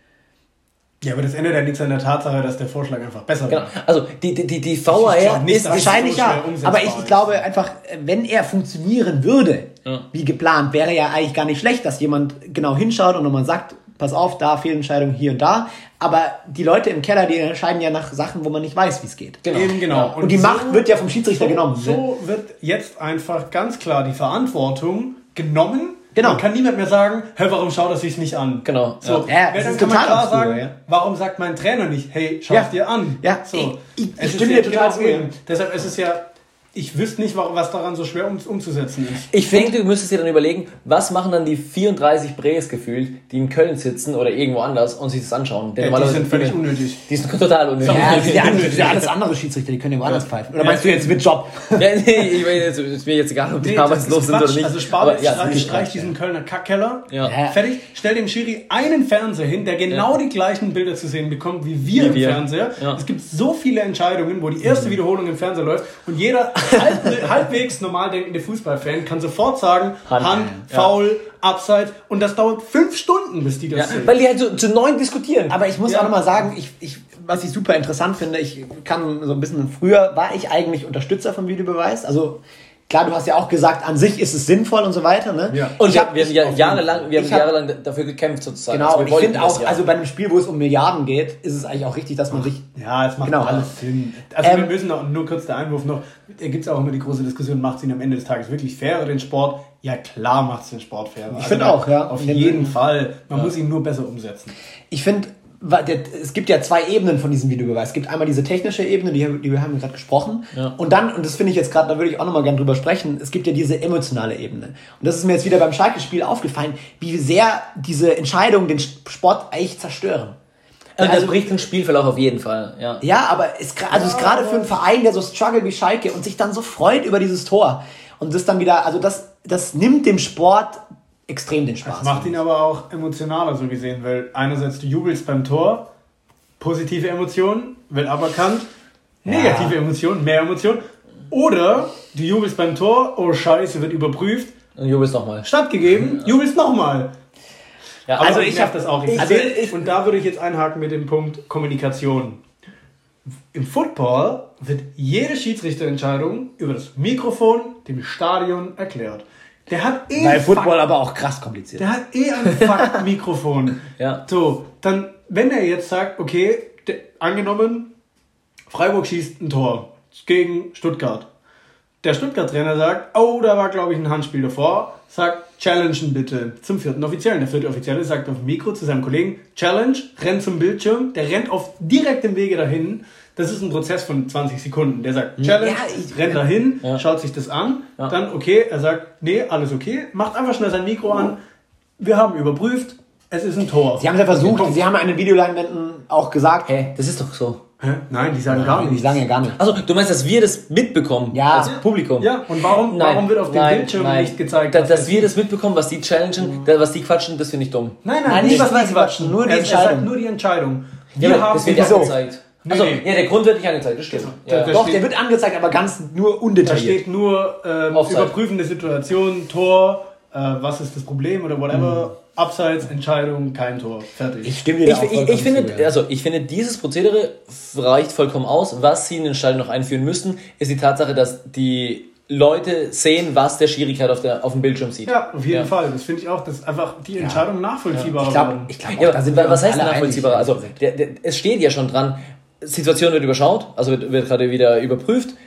Ja, aber das ändert ja nichts an der Tatsache, dass der Vorschlag einfach besser Genau. war. Also die, die, die, die V A Ich R glaub nicht, ist dass- Wahrscheinlich so ja, schwer umsetzbar aber ich ist. glaube einfach, wenn er funktionieren würde, Ja. wie geplant, wäre ja eigentlich gar nicht schlecht, dass jemand genau hinschaut und nochmal sagt, pass auf, da Fehlentscheidung hier und da. Aber die Leute im Keller, die entscheiden ja nach Sachen, wo man nicht weiß, wie es geht. Genau. Eben genau. Ja. Und die Macht wird ja vom Schiedsrichter so, genommen. Ne? So wird jetzt einfach ganz klar die Verantwortung genommen. Genau. Man kann niemand mehr sagen, hey, warum schaut er sich nicht an? Genau, So, ja. Ja, wer das dann ist kann man total klar obskur, sagen, ja. warum sagt mein Trainer nicht, hey, schau Ja. es dir an? Ja, So. ich- ich Es ist stimme ja dir total genau zu, eben. ja. Deshalb ist es ja, ich wüsste nicht, warum- was daran so schwer um, umzusetzen ist. Ich denke, du müsstest dir dann überlegen, was machen dann die vierunddreißig Brees gefühlt, die in Köln sitzen oder irgendwo anders und sich das anschauen. Denn Ja, die normalerweise- sind völlig unnötig. Die sind total unnötig. Ja, das sind ja, alles, das sind ja alles andere Schiedsrichter, die können ja woanders pfeifen. Oder meinst du jetzt mit Job? Ja, nee, ich weiß jetzt, ist mir jetzt egal, ob die Nee, damals das los ist sind oder Quatsch. nicht. Also Sparwitz Aber ja, streich, es ist streich Quatsch, diesen Kölner Kackkeller. Ja. Ja. Fertig. Stell dem Schiri einen Fernseher hin, der genau Ja. die gleichen Bilder zu sehen bekommt wie wir Wie im wir. Fernseher. Ja. Es gibt so viele Entscheidungen, wo die erste Wiederholung im Fernseher läuft und jeder halb, halbwegs normal denkende Fußballfan kann sofort sagen, Hand, Hand. Foul, Abseits und das dauert fünf Stunden, bis die das Ja, sehen. weil die halt zu, zu neun diskutieren. Aber ich muss Ja. auch nochmal sagen, ich, ich, was ich super interessant finde, ich kann so ein bisschen, früher war ich eigentlich Unterstützer vom Videobeweis. Also klar, du hast ja auch gesagt, an sich ist es sinnvoll und so weiter. Ne? Ja. und ich wir, hab- wir haben ich- ja auf jeden jahrelang, wir haben Ich hab- jahrelang dafür gekämpft sozusagen. Genau, Also und wir ich wollten finde das auch, ja. also bei einem Spiel, wo es um Milliarden geht, ist es eigentlich auch richtig, dass man sich... Ja, es macht Genau. alles Sinn. Also Ähm, wir müssen noch, nur kurz der Einwurf noch, da gibt es auch immer die große Diskussion, macht es ihn am Ende des Tages wirklich fairer, den Sport? Ja, klar macht es den Sport fairer. Ich finde auch, ja. Auf In dem jeden Sinne. Fall. Man muss ihn nur besser umsetzen. Ich finde, wa- der- es gibt ja zwei Ebenen von diesem Videobeweis. Es gibt einmal diese technische Ebene, die, die wir haben gerade gesprochen. Ja. Und dann, und das finde ich jetzt gerade, da würde ich auch nochmal gerne drüber sprechen, es gibt ja diese emotionale Ebene. Und das ist mir jetzt wieder beim Schalke-Spiel aufgefallen, wie sehr diese Entscheidungen den Sport eigentlich zerstören. also, das also- bricht den Spielverlauf auf jeden Fall. Ja. Ja, aber ist, gra- also ist gerade für einen Verein, der so struggle wie Schalke und sich dann so freut über dieses Tor und das dann wieder, also das, das nimmt dem Sport extrem den Spaß. Das macht ihn aber auch emotionaler so gesehen, weil einerseits du jubelst beim Tor, positive Emotionen, wird aberkannt, negative Emotionen, mehr Emotionen. Oder du jubelst beim Tor, oh Scheiße, wird überprüft, Und jubelst nochmal. stattgegeben, jubelst nochmal. Ja, Aber Also ich ich hab hab- das auch. ich- also also ich, und da würde ich jetzt einhaken mit dem Punkt Kommunikation. Im Football wird jede Schiedsrichterentscheidung über das Mikrofon dem Stadion erklärt. Der hat eh Weil ein Football Fuck- aber auch krass kompliziert. der hat eh ein Fuck-Mikrofon. Ja. So, dann, wenn er jetzt sagt, okay, der, angenommen, Freiburg schießt ein Tor gegen Stuttgart. Der Stuttgart-Trainer sagt, oh, da war, glaube ich, ein Handspiel davor. Sagt, challengen bitte zum vierten Offiziellen. Der vierte Offizielle sagt auf dem Mikro zu seinem Kollegen, Challenge, rennt zum Bildschirm. Der rennt auf direktem Wege dahin. Das ist ein Prozess von zwanzig Sekunden. Der sagt, Challenge, Ja, ich- rennt dahin, Ja. schaut sich das an. Ja. Dann, okay, er sagt, nee, alles okay. Macht einfach schnell sein Mikro an. Wir haben überprüft, es ist ein Tor. Sie haben es ja versucht, Punkt. sie haben an den Videoleinwänden auch gesagt, Hä, das ist doch so. Hä? Nein, die sagen gar die nichts. sagen ja gar nicht. Also, du meinst, dass wir das mitbekommen Ja. als Publikum? Ja, und warum, Nein, warum wird auf dem nein, Bildschirm nein. nicht gezeigt, dass, was dass es wir ist? das mitbekommen, was die challengen, da- was die quatschen, das finde ich dumm. Nein, nein, Nein, nicht nicht, was was die die quatschen, quatschen, nur die er, er sagt Entscheidung. nur die Entscheidung. Ja, Wir aber haben das wird wieso? nicht angezeigt. Also, Nee. ja, der Grund wird nicht angezeigt, das stimmt. Da- Ja. da Doch, steht- der wird angezeigt, aber ganz nur Da undetailliert. steht nur ähm, Offside. überprüfende Situation, Tor, äh, was ist das Problem oder whatever, Abseits, Entscheidung, kein Tor, fertig. Ich stimme dir Ich, da auch ich, vollkommen ich, finde, zu, ja. also, ich finde, dieses Prozedere reicht vollkommen aus. Was sie in den Stadion noch einführen müssen, ist die Tatsache, dass die Leute sehen, was der Schiri gerade auf, der- auf dem Bildschirm sieht. Ja, auf jeden Ja. Fall. Das finde ich auch, dass einfach die Entscheidung nachvollziehbarer Ich glaube, werden. ich glaub, Ja, auch, da sind wir was uns heißt alle nachvollziehbar? einig. Also, der, der, es steht ja schon dran, Situation wird überschaut, also wird, wird gerade wieder überprüft.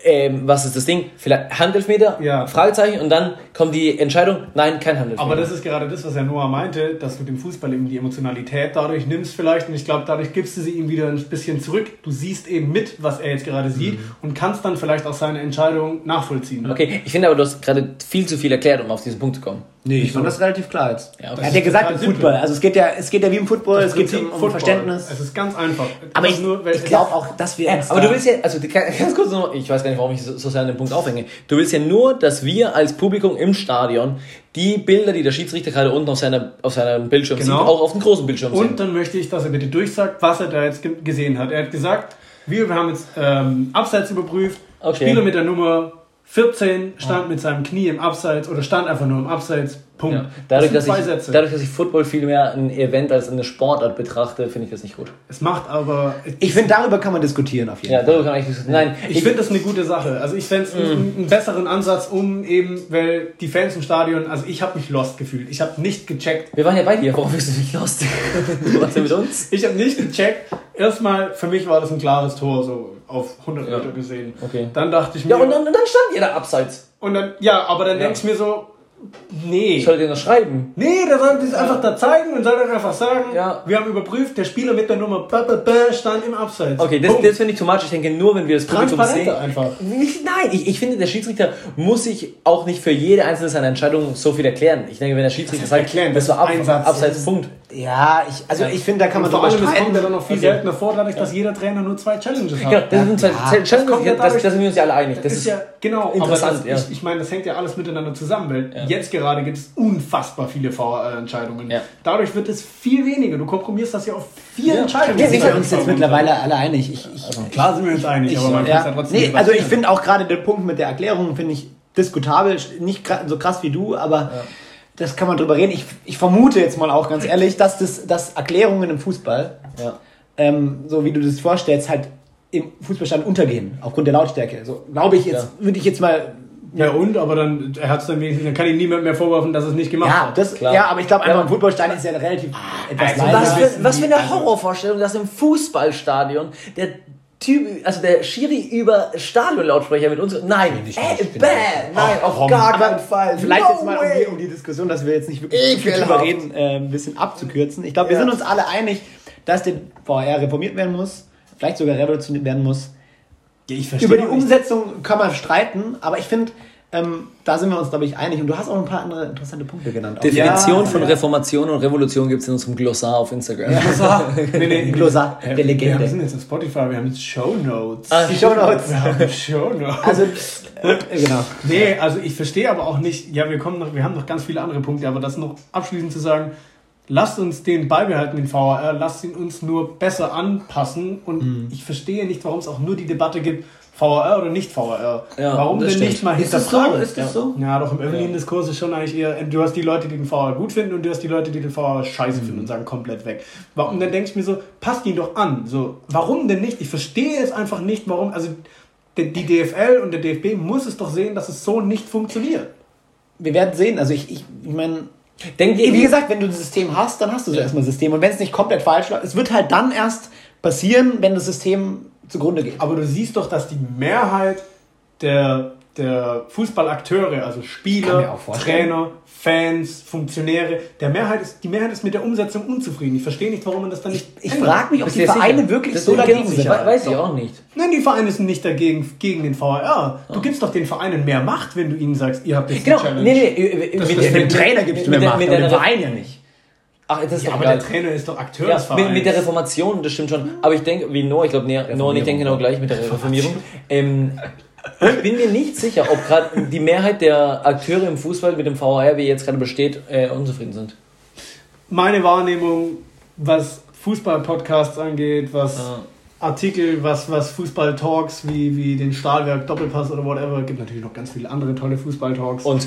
ähm, was ist das Ding? Vielleicht Handelfmeter? Ja. Fragezeichen. Und dann kommt die Entscheidung, nein, kein Handelfmeter. Aber das ist gerade das, was Herr Noah meinte, dass du dem Fußball eben die Emotionalität dadurch nimmst vielleicht. Und ich glaube, dadurch gibst du sie ihm wieder ein bisschen zurück. Du siehst eben mit, was er jetzt gerade sieht mhm. und kannst dann vielleicht auch seine Entscheidung nachvollziehen. Okay, ich finde aber, du hast gerade viel zu viel erklärt, um auf diesen Punkt zu kommen. Nee, ich fand das relativ klar jetzt. Ja, okay. Er hat ja gesagt, im Football. Also es geht ja, es geht ja wie im Football, Das es geht Prinzip um, um Football. Verständnis. Es ist ganz einfach. Aber Das ich, nur, weil ich es- glaube auch, dass wir Äh, uns aber da- du willst ja, also die- ganz kurz noch, ich weiß gar nicht, warum ich so, so sehr an dem Punkt aufhänge. Du willst ja nur, dass wir als Publikum im Stadion die Bilder, die der Schiedsrichter gerade unten auf, seiner, auf seinem Bildschirm Genau. sieht, auch auf dem großen Bildschirm sehen. Und dann möchte ich, dass er bitte durchsagt, was er da jetzt ge- gesehen hat. Er hat gesagt, wir, wir haben jetzt ähm, Abseits überprüft. Okay. Spieler mit der Nummer vierzehn stand mit seinem Knie im Abseits oder stand einfach nur im Abseits. Punkt. Ja. Dadurch, das dass sind zwei ich, Sätze. dadurch, dass ich Football viel mehr ein Event als eine Sportart betrachte, finde ich das nicht gut. Es macht aber... Ich finde, darüber kann man diskutieren auf jeden Ja, Fall. darüber kann ich nicht. Nein, Ich finde das eine gute Sache. Also ich fände es einen, einen besseren Ansatz, um eben, weil die Fans im Stadion, also ich habe mich lost gefühlt. Ich habe nicht gecheckt. wir waren ja bei dir, warum bist du nicht lost? Du warst ja mit uns. Ich habe nicht gecheckt. Erstmal, für mich war das ein klares Tor, so auf hundert Ja. Meter gesehen. Okay. Dann dachte ich mir... Ja, und dann, und dann stand ihr da abseits. und dann, ja, aber dann Ja. denkst du mir so, nee. Ich sollte dir noch schreiben. Nee, der soll das einfach da zeigen und soll dann einfach sagen, Ja. wir haben überprüft, der Spieler mit der Nummer B B B stand im Abseits. Okay, das, Punkt. das finde ich too much. Ich denke, nur wenn wir das Publikum sehen. Transparenter einfach. Nicht, nein, ich, ich finde, der Schiedsrichter muss sich auch nicht für jede einzelne seiner Entscheidungen so viel erklären. Ich denke, wenn der Schiedsrichter sagt, erklären? das war ab, Ein Satz. abseits, Punkt. Ja, ich, also ich finde, da kann Und man vor drüber allem, es kommt streiten. ja dann noch viel Okay. seltener vor, dadurch, dass jeder Trainer nur zwei Challenges hat. Genau, das sind zwei Ja, Challenges, das kommt ja das, dadurch- da sind wir uns ja alle einig. Das Das ist ja, genau, interessant, aber ja. das, ich, ich meine, das hängt ja alles miteinander zusammen, weil Ja. jetzt gerade gibt es unfassbar viele V R L-Entscheidungen. Ja. Dadurch wird es viel weniger. Du komprimierst das ja auf vier Ja. Entscheidungen. Wir sind Ja, uns jetzt mittlerweile alle einig. Ich, ich, Klar sind wir uns einig, ich, aber man kann es ja ja, trotzdem nee, also ich debattieren. finde auch gerade den Punkt mit der Erklärung, finde ich diskutabel. Nicht gra- so krass wie du, aber das kann man drüber reden. Ich, ich vermute jetzt mal auch ganz ehrlich, dass, das, dass Erklärungen im Fußball, ja. ähm, so wie du das vorstellst, halt im Fußballstand untergehen, aufgrund der Lautstärke. So glaube ich jetzt, Ja. würde ich jetzt mal... Ja und, aber dann, er hat's dann wenigstens, dann kann ihm niemand mehr vorwerfen, dass er es nicht gemacht Ja, hat. das, Klar. ja, aber ich glaube einfach, Ja. ein Fußballstein ist ja relativ etwas also leiser. Was wissen für, was für eine die, also- Horrorvorstellung, dass im Fußballstadion der Typ, also der Schiri über Stadionlautsprecher mit uns. Nein, ich äh, nicht, bin bäh, ich nein, Ach, auf komm. gar Aber keinen Fall. vielleicht No jetzt mal, um way. die, um die Diskussion, dass wir jetzt nicht wirklich viel drüber reden, äh, ein bisschen abzukürzen. Ich glaube, wir Ja. sind uns alle einig, dass der V R reformiert werden muss, vielleicht sogar revolutioniert werden muss. Ja, ich verstehe Über die auch nicht. Umsetzung kann man streiten, aber ich finde, ähm, da sind wir uns, glaube ich, einig. Und du hast auch ein paar andere interessante Punkte genannt. Auch. Definition Ja, von ja. Reformation und Revolution gibt es in unserem Glossar auf Instagram. nee, nee, Glossar der Wir Legende. sind jetzt auf Spotify, wir haben jetzt Show Notes. Ah, Die Shownotes. Wir haben Show Notes. Also, äh, genau. Nee, also ich verstehe aber auch nicht, ja, wir kommen noch, wir haben noch ganz viele andere Punkte, aber das noch abschließend zu sagen, lasst uns den beibehalten, den V R R, lasst ihn uns nur besser anpassen und Mhm. ich verstehe nicht, warum es auch nur die Debatte gibt, V R R oder nicht V R R. Ja, warum das denn stimmt. nicht mal Ist das hinterfragen? so? Ist das so? Ja, doch im öffentlichen Ja. Diskurs ist schon eigentlich eher, du hast die Leute, die den V R R gut finden und du hast die Leute, die den V R R scheiße Mhm. finden und sagen komplett weg. Warum, dann denke ich mir so, passt ihn doch an. So, warum denn nicht? Ich verstehe es einfach nicht, warum, also die die D F L und der D F B muss es doch sehen, dass es so nicht funktioniert. Wir werden sehen. Also, ich, ich, ich meine, Denkt ihr, wie gesagt, wenn du das System hast, dann hast du so erstmal ein System. Und wenn es nicht komplett falsch läuft, es wird halt dann erst passieren, wenn das System zugrunde geht. Aber du siehst doch, dass die Mehrheit der, der Fußballakteure, also Kann mir Spieler, auch vorstellen. Trainer, Fans, Funktionäre, der Mehrheit ist, die Mehrheit ist mit der Umsetzung unzufrieden. Ich verstehe nicht, warum man das dann nicht Ich ändert. frage mich, ob Bist die du dir Vereine sicher? wirklich Das so ist dagegen ganz sind. sicher. Weiß ich auch nicht. Nein, die Vereine sind nicht dagegen, gegen den V R R. Du gibst doch den Vereinen mehr Macht, wenn du ihnen sagst, ihr habt jetzt Genau, die Challenge. nee, nee, Das- mit, das- mit, dem mit, Trainer gibst du mehr mit, Macht, mit aber der dem Verein ja nicht. Ach, das ist Ja, doch aber geil. der Trainer ist doch Akteur Ja, des Vereins. mit, mit der Reformation, das stimmt schon. Aber ich denke, wie Noah, ich glaube, Noah und ich denken genau gleich mit der Reformierung. Ähm, ich bin mir nicht sicher, ob gerade die Mehrheit der Akteure im Fußball mit dem V R R, wie jetzt gerade besteht, äh, unzufrieden sind. Meine Wahrnehmung, was Fußball-Podcasts angeht, was Ja. Artikel, was, was Fußball-Talks wie, wie den Stahlwerk, Doppelpass oder whatever, gibt natürlich noch ganz viele andere tolle Fußball-Talks. Und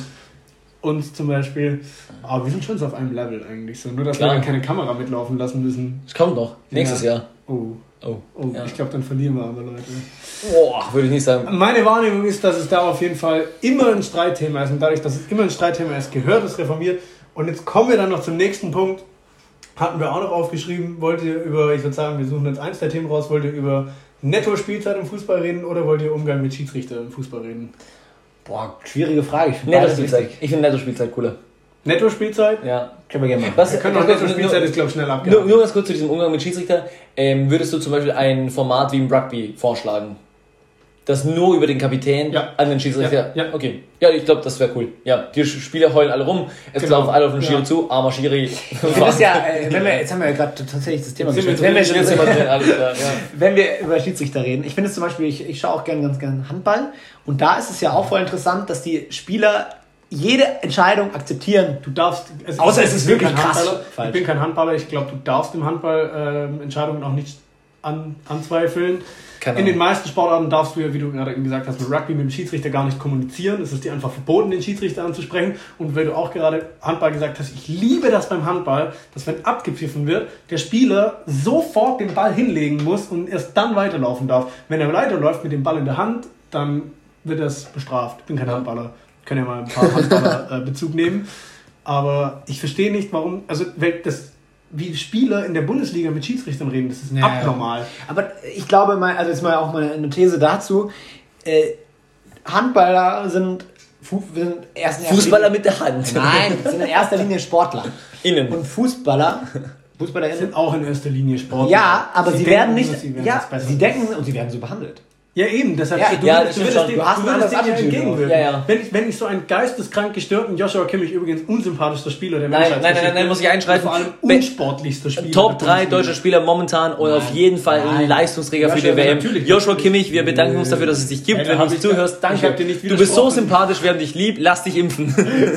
Uns zum Beispiel. Aber wir sind schon so auf einem Level eigentlich. So. Nur, dass Klar. wir dann keine Kamera mitlaufen lassen müssen. es kommt noch, nächstes Ja. Jahr. Oh, Oh, oh ja. ich glaube, dann verlieren wir aber Leute. Boah, würde ich nicht sagen. Meine Wahrnehmung ist, dass es da auf jeden Fall immer ein Streitthema ist. Und dadurch, dass es immer ein Streitthema ist, gehört es reformiert. Und jetzt kommen wir dann noch zum nächsten Punkt. Hatten wir auch noch aufgeschrieben, wollt ihr über, ich würde sagen, wir suchen jetzt eins der Themen raus, wollt ihr über netto Spielzeit im Fußball reden oder wollt ihr Umgang mit Schiedsrichter im Fußball reden? Boah, schwierige Frage. Ich Netto Spielzeit. Ich finde Netto Spielzeit cooler. Netto Spielzeit? Ja. Können wir gerne machen. Was, Wir können auch Netto Spielzeit, ist glaube ich schnell abgehen. Nur, nur ganz kurz zu diesem Umgang mit Schiedsrichter. Ähm, würdest du zum Beispiel ein Format wie im Rugby vorschlagen? Das nur über den Kapitän ja. an den Schiedsrichter? Ja, ja. Okay. Ja, ich glaube, das wäre cool. Ja, die Spieler heulen alle rum, es Genau. laufen alle auf den Schiri Ja. zu, armer Schiri. Ich finde das ja, äh, wenn wir, jetzt haben wir ja gerade tatsächlich das Thema Jetzt sind gestellt. wir Wenn wir, Jetzt sind wir drin, alles klar, ja. wenn wir über Schiedsrichter reden, ich finde es zum Beispiel, ich, ich schaue auch gerne ganz gerne Handball und da ist es ja auch voll interessant, dass die Spieler jede Entscheidung akzeptieren. Du darfst, es Außer es ist ich bin wirklich kein krass Handballer. falsch. Ich bin kein Handballer, ich glaube, du darfst im Handball ähm, Entscheidungen auch nicht an, anzweifeln. Keine In den Ahnung. meisten Sportarten darfst du ja, wie du gerade eben gesagt hast, mit Rugby mit dem Schiedsrichter gar nicht kommunizieren. Es ist dir einfach verboten, den Schiedsrichter anzusprechen. Und weil du auch gerade Handball gesagt hast, ich liebe das beim Handball, dass wenn abgepfiffen wird, der Spieler sofort den Ball hinlegen muss und erst dann weiterlaufen darf. Wenn er weiterläuft mit dem Ball in der Hand, dann wird das bestraft. Ich bin kein Handballer. Können ja mal ein paar Handballer äh, Bezug nehmen. Aber ich verstehe nicht, warum, also weil das, wie Spieler in der Bundesliga mit Schiedsrichtern reden, das ist Ja. abnormal. Aber ich glaube, mal, also jetzt mal auch mal eine These dazu, äh, Handballer sind, Fu sind erst in erster Fußballer Linie, mit der Hand. Nein, sind in erster Linie Sportler. Innen. Und Fußballer, Fußballer sind auch in erster Linie Sportler. ja, aber sie, werden denken, nicht, sie werden ja, das besser. sie denken und sie werden so behandelt. Ja, eben, deshalb, Ja, du ja, würdest, das du stimmt würdest schon. dem, Du hast du ein würdest anderes dem ja Attitude entgegenwirken. drauf. Ja, ja. Wenn, ich, wenn ich so einen geisteskrank gestörten Joshua Kimmich, übrigens unsympathischster Spieler der Nein, Menschheit, nein, nein, nein, muss ich einschreiten. vor allem Be- unsportlichster Spieler. Top der drei Bundesliga. deutscher Spieler momentan und auf jeden Fall ein Nein. Leistungsträger für die Joshua, W M. natürlich. Joshua Kimmich, wir bedanken uns dafür, dass es dich gibt. Ja, da Wenn hab du uns ich- zuhörst, ich danke. hab dir nicht Du bist so widersprochen. sympathisch, wir haben dich lieb, lass dich impfen.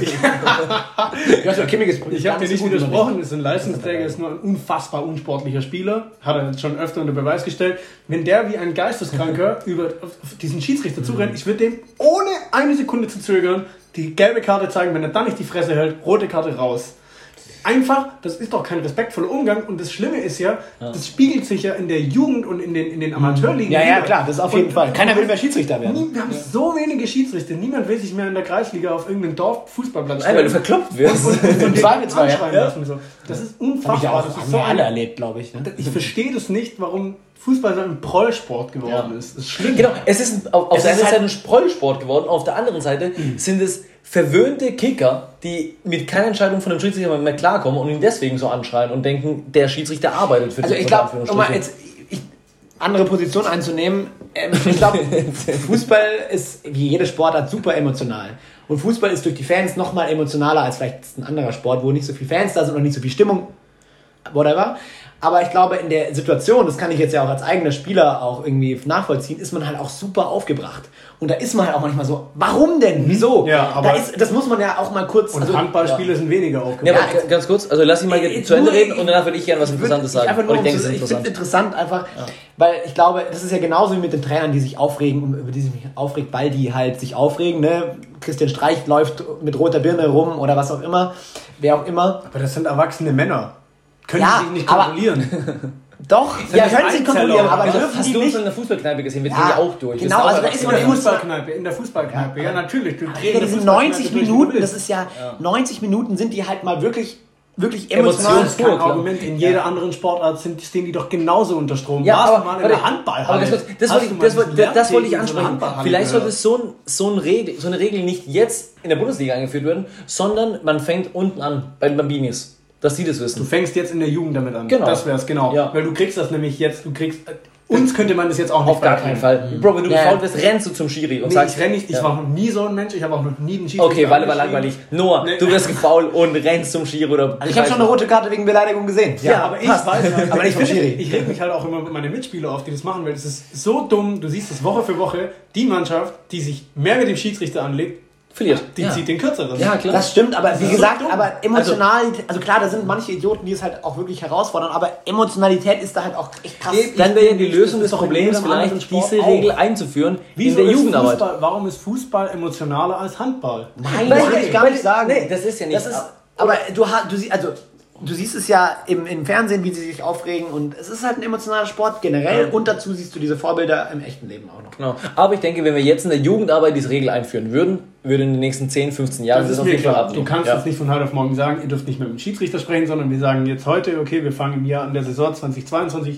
Joshua Kimmich ist Ich habe dir ganz nicht gut widersprochen, ist ein Leistungsträger, ist nur ein unfassbar unsportlicher Spieler, hat er jetzt schon öfter unter Beweis gestellt. Wenn der wie ein Geisteskranker über auf diesen Schiedsrichter zurennt, ich würde dem ohne eine Sekunde zu zögern die gelbe Karte zeigen, wenn er dann nicht die Fresse hält, rote Karte raus. Einfach, das ist doch kein respektvoller Umgang und das Schlimme ist ja, das spiegelt sich ja in der Jugend und in den, in den Amateurligen. Ja, ja, wieder. klar, das ist auf jeden Und Fall. Keiner will mehr Schiedsrichter werden. Nie, wir haben so wenige Schiedsrichter, niemand will sich mehr in der Kreisliga auf irgendeinen Dorf-Fußballplatz Nein, weil du verkloppt wirst. und, und, und Zweifelsfall, ja. anschreien lassen. So. Das ist Hab ich unfassbar. auch, Das ist haben so wir alle ein, erlebt, glaube ich. Ne? ich verstehe das nicht, warum Fußball so ein Prollsport geworden ist. Das ist schlimm. Genau, es ist ein, auf, auf Es der ist einen halt- Seite ein Sprollsport geworden, auf der anderen Seite sind es verwöhnte Kicker, die mit keiner Entscheidung von dem Schiedsrichter mehr klarkommen und ihn deswegen so anschreien und denken, der Schiedsrichter arbeitet für Also die ich glaube, um mal jetzt ich, andere Position einzunehmen, ähm, ich glaube, Fußball ist wie jede Sportart super emotional. Und Fußball ist durch die Fans noch mal emotionaler als vielleicht ein anderer Sport, wo nicht so viele Fans da sind und nicht so viel Stimmung, whatever. Aber ich glaube, in der Situation, das kann ich jetzt ja auch als eigener Spieler auch irgendwie nachvollziehen, ist man halt auch super aufgebracht. Und da ist man halt auch manchmal so, warum denn? Wieso? Ja, aber- da ist, das muss man ja auch mal kurz... Und also- Handballspieler sind weniger Ja, aufgebaut. aber Ja, g- ganz kurz, also lass ihn mal Äh, zu Ende nur- reden und danach würde ich gerne was Ich Interessantes würd- sagen. Einfach nur, Und ich um denke, zu- es ist ich finde interessant. interessant einfach, weil ich glaube, das ist ja genauso wie mit den Trainern, die sich aufregen, um- über die sich aufregt, weil die halt sich aufregen. Ne? Christian Streich läuft mit roter Birne rum oder was auch immer, wer auch immer. Aber das sind erwachsene Männer. Können Ja, sie sich nicht aber- kontrollieren. Doch, ja, das können sie Einzeller, kontrollieren, aber aber dürfen Hast die du uns nicht. in der Fußballkneipe gesehen? Wir Ja, drehen ja auch durch. Wir genau, sind auch also da erwachsene ist In man der Männer. Fußballkneipe, in der Fußballkneipe, ja, natürlich. Du drehst Ja, in der diese Fußballkneipe neunzig durch, wie du Minuten, willst. das ist ja, neunzig Minuten sind die halt mal wirklich, wirklich emotional. Emotions- Das ist kein klar. Argument. In jeder anderen Sportart sind, stehen die doch genauso unter Strom. Ja, Warst aber, du mal in warte, der Handballhalle? aber das, das, das, Hast wollte du ich, mal das, diesen wollte- das wollte ich Lehrtätigen in so einer ansprechen. Handballhalle Vielleicht sollte gehört? so, ein, so, ein Regel, so eine Regel nicht jetzt in der Bundesliga eingeführt werden, sondern man fängt unten an, bei den Bambinis, dass sie das Du wissen. fängst jetzt in der Jugend damit an. Genau. Das wär's, genau. Ja. Weil du kriegst das nämlich jetzt, du kriegst, äh, uns könnte man das jetzt auch nicht Auf gar keinen Fall. Bro, wenn du Ja. gefault wirst, rennst du zum Schiri und Nee, sagst, ich renn nicht, ich Ja. war noch nie so ein Mensch, ich habe auch noch nie den Schiedsrichter okay, Walle war angeschrien. langweilig. Noah, Nee. du wirst gefault und rennst zum Schiri oder... Also ich habe schon eine rote Karte wegen Beleidigung gesehen. Ja, aber ich passt. weiß halt, aber nicht vom ich, Schiri. ich reg mich halt auch immer mit meinen Mitspielern auf, die das machen, weil es ist so dumm, du siehst es Woche für Woche, die Mannschaft, die sich mehr mit dem Schiedsrichter anlegt, Verliert. die ja. zieht den kürzeren. Ja, klar. Das stimmt, aber wie ist gesagt, so dumm. aber emotional, also, klar, da sind manche Idioten, die es halt auch wirklich herausfordern, aber Emotionalität ist da halt auch echt krass. Dann wäre ja die Lösung das des ist doch in Problems jedem anderen vielleicht, Sport diese auch. Regel einzuführen Wieso in der ist Jugendarbeit. Fußball, warum ist Fußball emotionaler als Handball? Nein, Weil- das will ich gar weil- nicht sagen. nee, das ist ja nicht- Das ist, aber du, ha- du, sie- also, du siehst es ja im, im Fernsehen, wie sie sich aufregen und es ist halt ein emotionaler Sport generell und dazu siehst du diese Vorbilder im echten Leben auch noch. Genau. Aber ich denke, wenn wir jetzt in der Jugendarbeit diese Regel einführen würden, würde in den nächsten zehn, fünfzehn Jahren Das ist auf mir jeden Fall klar. Du abnehmen. kannst ja. jetzt nicht von heute auf morgen sagen, ihr dürft nicht mit dem Schiedsrichter sprechen, sondern wir sagen jetzt heute, okay, wir fangen im Jahr an der Saison zwanzig zweiundzwanzig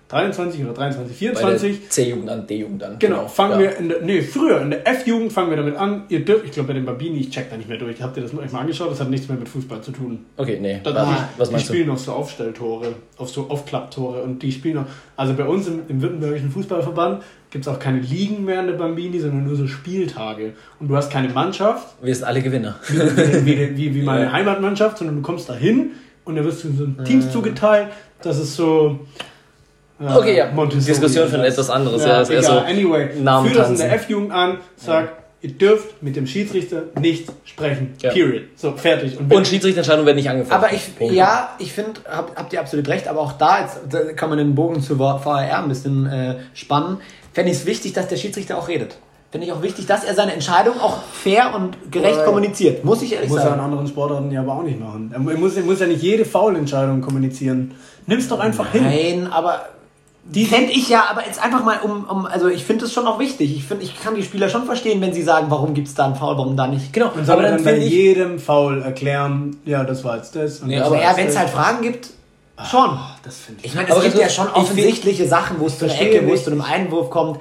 dreiundzwanzig oder dreiundzwanzig, Bei vierundzwanzig. der C-Jugend an, D-Jugend an. Genau, fangen ja. wir in der, nee, früher, in der F-Jugend fangen wir damit an. Ihr dürft, ich glaube bei den Bambini, ich check da nicht mehr durch. Habt ihr das euch mal angeschaut? Das hat nichts mehr mit Fußball zu tun. Okay, nee. Das, was, die, was die meinst du? spielen auf so Aufstelltore, auf so Aufklapptore und die spielen auch, also bei uns im, im Württembergischen Fußballverband gibt es auch keine Ligen mehr in der Bambini, sondern nur so Spieltage. Und du hast keine Mannschaft, Wir sind alle Gewinner. wie, wie, wie, wie, wie meine Ja. Heimatmannschaft, sondern du kommst da hin und dann wirst du in so ein Teams zugeteilt. Das ist so... äh, Okay, ja. Montessori. Diskussion von etwas anderes. Ja, Ja, ist eher egal. so Anyway, Namen führ das in tanzen. der F-Jugend an, sag, ihr dürft mit dem Schiedsrichter nicht sprechen. Ja. Period. So, fertig. Und, wenn- Und Schiedsrichterentscheidungen werden nicht angefangen. Aber ich, ja, ich finde, hab, habt ihr absolut recht, aber auch da, jetzt, da kann man den Bogen zur V R R ein bisschen äh, spannen, fände ich es wichtig, dass der Schiedsrichter auch redet. Finde ich auch wichtig, dass er seine Entscheidung auch fair und gerecht Oder- kommuniziert. Muss ich ehrlich muss er in sagen. anderen Sportarten ja aber auch nicht machen. Er muss, er muss ja nicht jede Foulentscheidung kommunizieren. Nimm's doch einfach hin. Nein, aber die fände ich ja, aber jetzt einfach mal um, um also ich finde es schon auch wichtig. Ich finde, ich kann die Spieler schon verstehen, wenn sie sagen, warum gibt es da einen Foul, warum da nicht. Genau, Und soll aber er dann dann bei finde ich... jedem Foul erklären, ja, das war jetzt das. Und Nee, das aber war Ja, jetzt wenn es das. halt Fragen gibt, schon. Das finde Ich ich. meine, es Aber gibt also, ja schon ich offensichtliche Sachen, wo es zu einer Verstehe Ecke, wo es nicht. zu einem Einwurf kommt.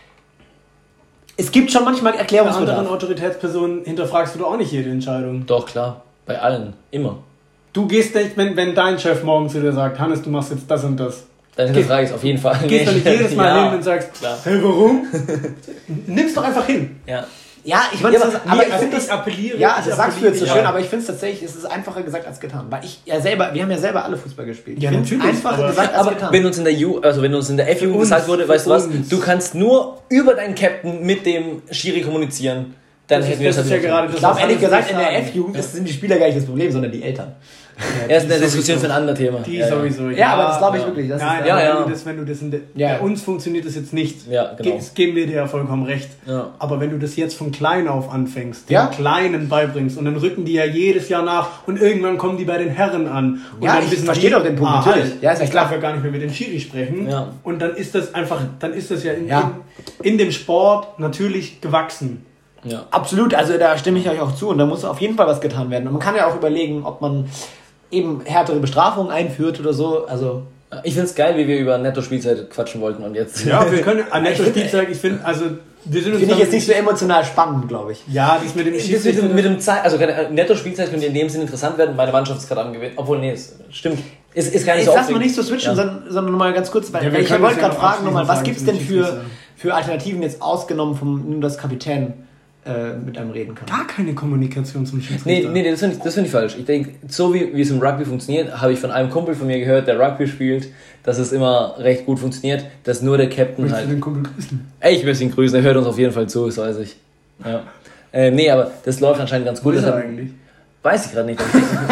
Es gibt schon manchmal Bei Erklärungsbedarf. anderen Autoritätspersonen hinterfragst du doch auch nicht jede Entscheidung. Doch, klar. Bei allen. Immer. Du gehst nicht, wenn, wenn dein Chef morgen zu dir sagt, Hannes, du machst jetzt das und das. Dann hinterfrage ich es auf jeden Fall. Gehst du nicht jedes Mal ja, hin und sagst, klar. hey, warum? Nimm's doch einfach hin. Ja. Ja, ich meine, Ja, das- aber aber mir- ich also finde ich das, appelliere- ja, ich das sagst du jetzt so appelliere, schön, ja. aber ich finde es tatsächlich, es ist einfacher gesagt als getan, weil ich ja selber, wir haben ja selber alle Fußball gespielt. Ich Ja, find's natürlich, einfacher aber- gesagt als Aber getan. wenn uns in der Ju also wenn uns in der F-Jugend uns, gesagt wurde, für weißt du was, uns. du kannst nur über deinen Captain mit dem Schiri kommunizieren, dann Das hätten ist- wir das das ist ja natürlich gerade nicht. ich glaube das, ehrlich was gesagt, Hannes in der sagen. F-Jugend ist- sind die Spieler gar nicht das Problem, sondern die Eltern. Er ist eine die Diskussion für sowieso. ein anderes Thema. Die Ja, ja. sowieso. Ja, aber das glaube ich ja. wirklich, das ist- Nein, Ja, aber ja. Wenn, du das, wenn du das in der, Ja. bei uns funktioniert das jetzt nicht. Ja, genau. Ge- geben wir dir ja vollkommen recht. Ja. Aber wenn du das jetzt von klein auf anfängst, den Ja. Kleinen beibringst und dann rücken die ja jedes Jahr nach und irgendwann kommen die bei den Herren an. Und Ja, dann ich wissen verstehe die, doch den Punkt, ah, natürlich. halt, Ja, ist ja ich klar. darf ja gar nicht mehr mit dem Schiri sprechen. Ja. Und dann ist das einfach, dann ist das ja in, Ja. in, in dem Sport natürlich gewachsen. Ja. Absolut, also da stimme ich euch auch zu und da muss auf jeden Fall was getan werden. Und man kann ja auch überlegen, ob man eben härtere Bestrafungen einführt oder so. Also Ich finde es geil, wie wir über Netto-Spielzeit quatschen wollten und jetzt. Ja, wir können an Ich netto find- Spielzeug, ich finde, also wir sind uns finde ich dann- jetzt nicht so emotional spannend, glaube ich. Ja, das mit dem Mit, mit, Schiedsrichter. dem- mit dem Zeit, also keine- Netto-Spielzeit könnte in dem Sinn interessant werden, meine Mannschaft ist gerade am Gewinn. Obwohl, nee, es stimmt. Ist, ist gar nicht Jetzt so lass mal aufregend. nicht so switchen, Ja. sondern, sondern nochmal ganz kurz, weil Ja, wir ich können wollte das ja gerade noch fragen, nochmal, abschließend was sagen gibt es zum denn für, Schiedsrichter. für Alternativen jetzt ausgenommen, vom, nur dass Kapitän äh, mit einem reden kann? Gar keine Kommunikation zum Nee, Schiedsrichter. nee, das finde ich, das find ich falsch. Ich denke, so wie, wie es im Rugby funktioniert, habe ich von einem Kumpel von mir gehört, der Rugby spielt, dass es immer recht gut funktioniert, dass nur der Captain Möchtest halt... du den Kumpel grüßen? Ey, ich möchte ihn grüßen, er hört uns auf jeden Fall zu, das weiß ich. Ja. Äh, nee, aber das läuft anscheinend ganz Wo gut. ist er Deshalb- eigentlich? Weiß ich gerade nicht.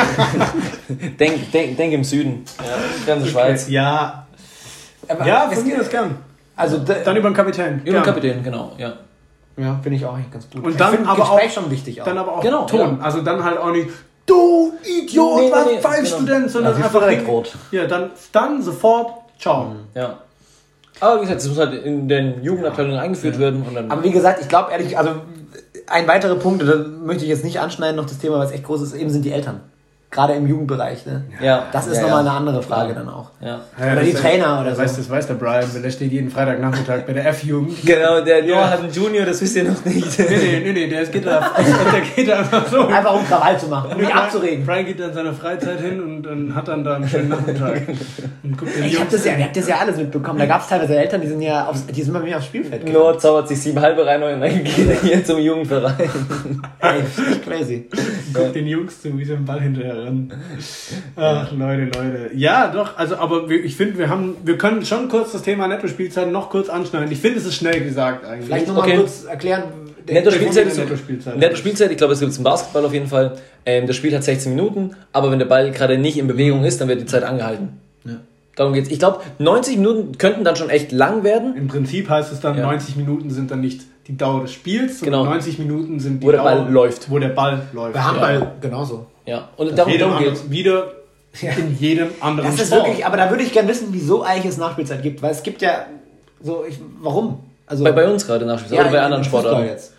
denk, denk, denk im Süden. Ja, ganze Schweiz. Ja, Aber ja, es von mir gibt- das gern. Also, da, Dann über den Kapitän. Über den Gern. Kapitän, genau, ja. ja, finde ich auch eigentlich ganz gut. Und Ich dann find aber Gespräch auch- schon wichtig auch. Dann aber auch Genau, Ton. ja. Also dann halt auch nicht, du Idiot, Nee, nee, was nee, pfeifst genau. du denn? Sondern Ja, wie einfach direkt hin- rot. Ja, dann, dann sofort, ciao. Ja. Aber wie gesagt, es muss halt in den Jugendabteilungen eingeführt werden und dann. Aber wie gesagt, ich glaube ehrlich, also ein weiterer Punkt, da möchte ich jetzt nicht anschneiden, noch das Thema, was echt groß ist, eben sind die Eltern. Gerade im Jugendbereich. Ne? ja, Das ist ja, nochmal ja. eine andere Frage Ja. dann auch. Ja. Oder die Trainer oder so. Weiß, das weiß der Brian, weil der steht jeden Freitagnachmittag bei der F-Jugend. Genau, der Noah Ja. hat einen Junior, das wisst ihr noch nicht. Nee, nee, nee, nee, der geht da, der geht da einfach so. Einfach um Krawall zu machen, um mich abzuregen. Brian geht da in seiner Freizeit hin und, und hat dann da einen schönen Nachmittag. Und guckt den Ich hab Jungs das ja, ihr habt das ja alles mitbekommen. Da gab es teilweise Eltern, die sind ja aufs, die sind bei mir aufs Spielfeld gegangen. Noah zaubert sich sieben halbe rein und dann geht er hier zum Jugendverein. Ey, das ist echt crazy. guckt den Jungs zu, wie sie den Ball hinterher rennen. Ach, Leute, Leute. Ja, doch, also, aber wir, ich finde, wir haben, wir können schon kurz das Thema Netto-Spielzeit noch kurz anschneiden. Ich finde, es ist schnell gesagt eigentlich. Vielleicht nochmal Okay. kurz erklären. Netto-Spielzeit ist Netto-Spielzeit. Netto-Spielzeit, ich glaube, es gibt es im Basketball auf jeden Fall. Ähm, das Spiel hat sechzehn Minuten, aber wenn der Ball gerade nicht in Bewegung ist, dann wird die Zeit angehalten. Ja. Darum geht's. Ich glaube, neunzig Minuten könnten dann schon echt lang werden. Im Prinzip heißt es dann, Ja. neunzig Minuten sind dann nicht die Dauer des Spiels, sondern Genau. neunzig Minuten sind die Wo der Dauer, Ball läuft. Wo der Ball läuft. Bei Handball genauso. Ja. Und darum, Jedem darum geht's. anderen, wieder in jedem anderen Das ist Sport. wirklich, aber da würde ich gerne wissen, wieso eigentlich es Nachspielzeit gibt, weil es gibt ja so, ich, warum? Also Bei, bei uns gerade Nachspielzeit oder bei anderen im Fußball Sportarten. jetzt.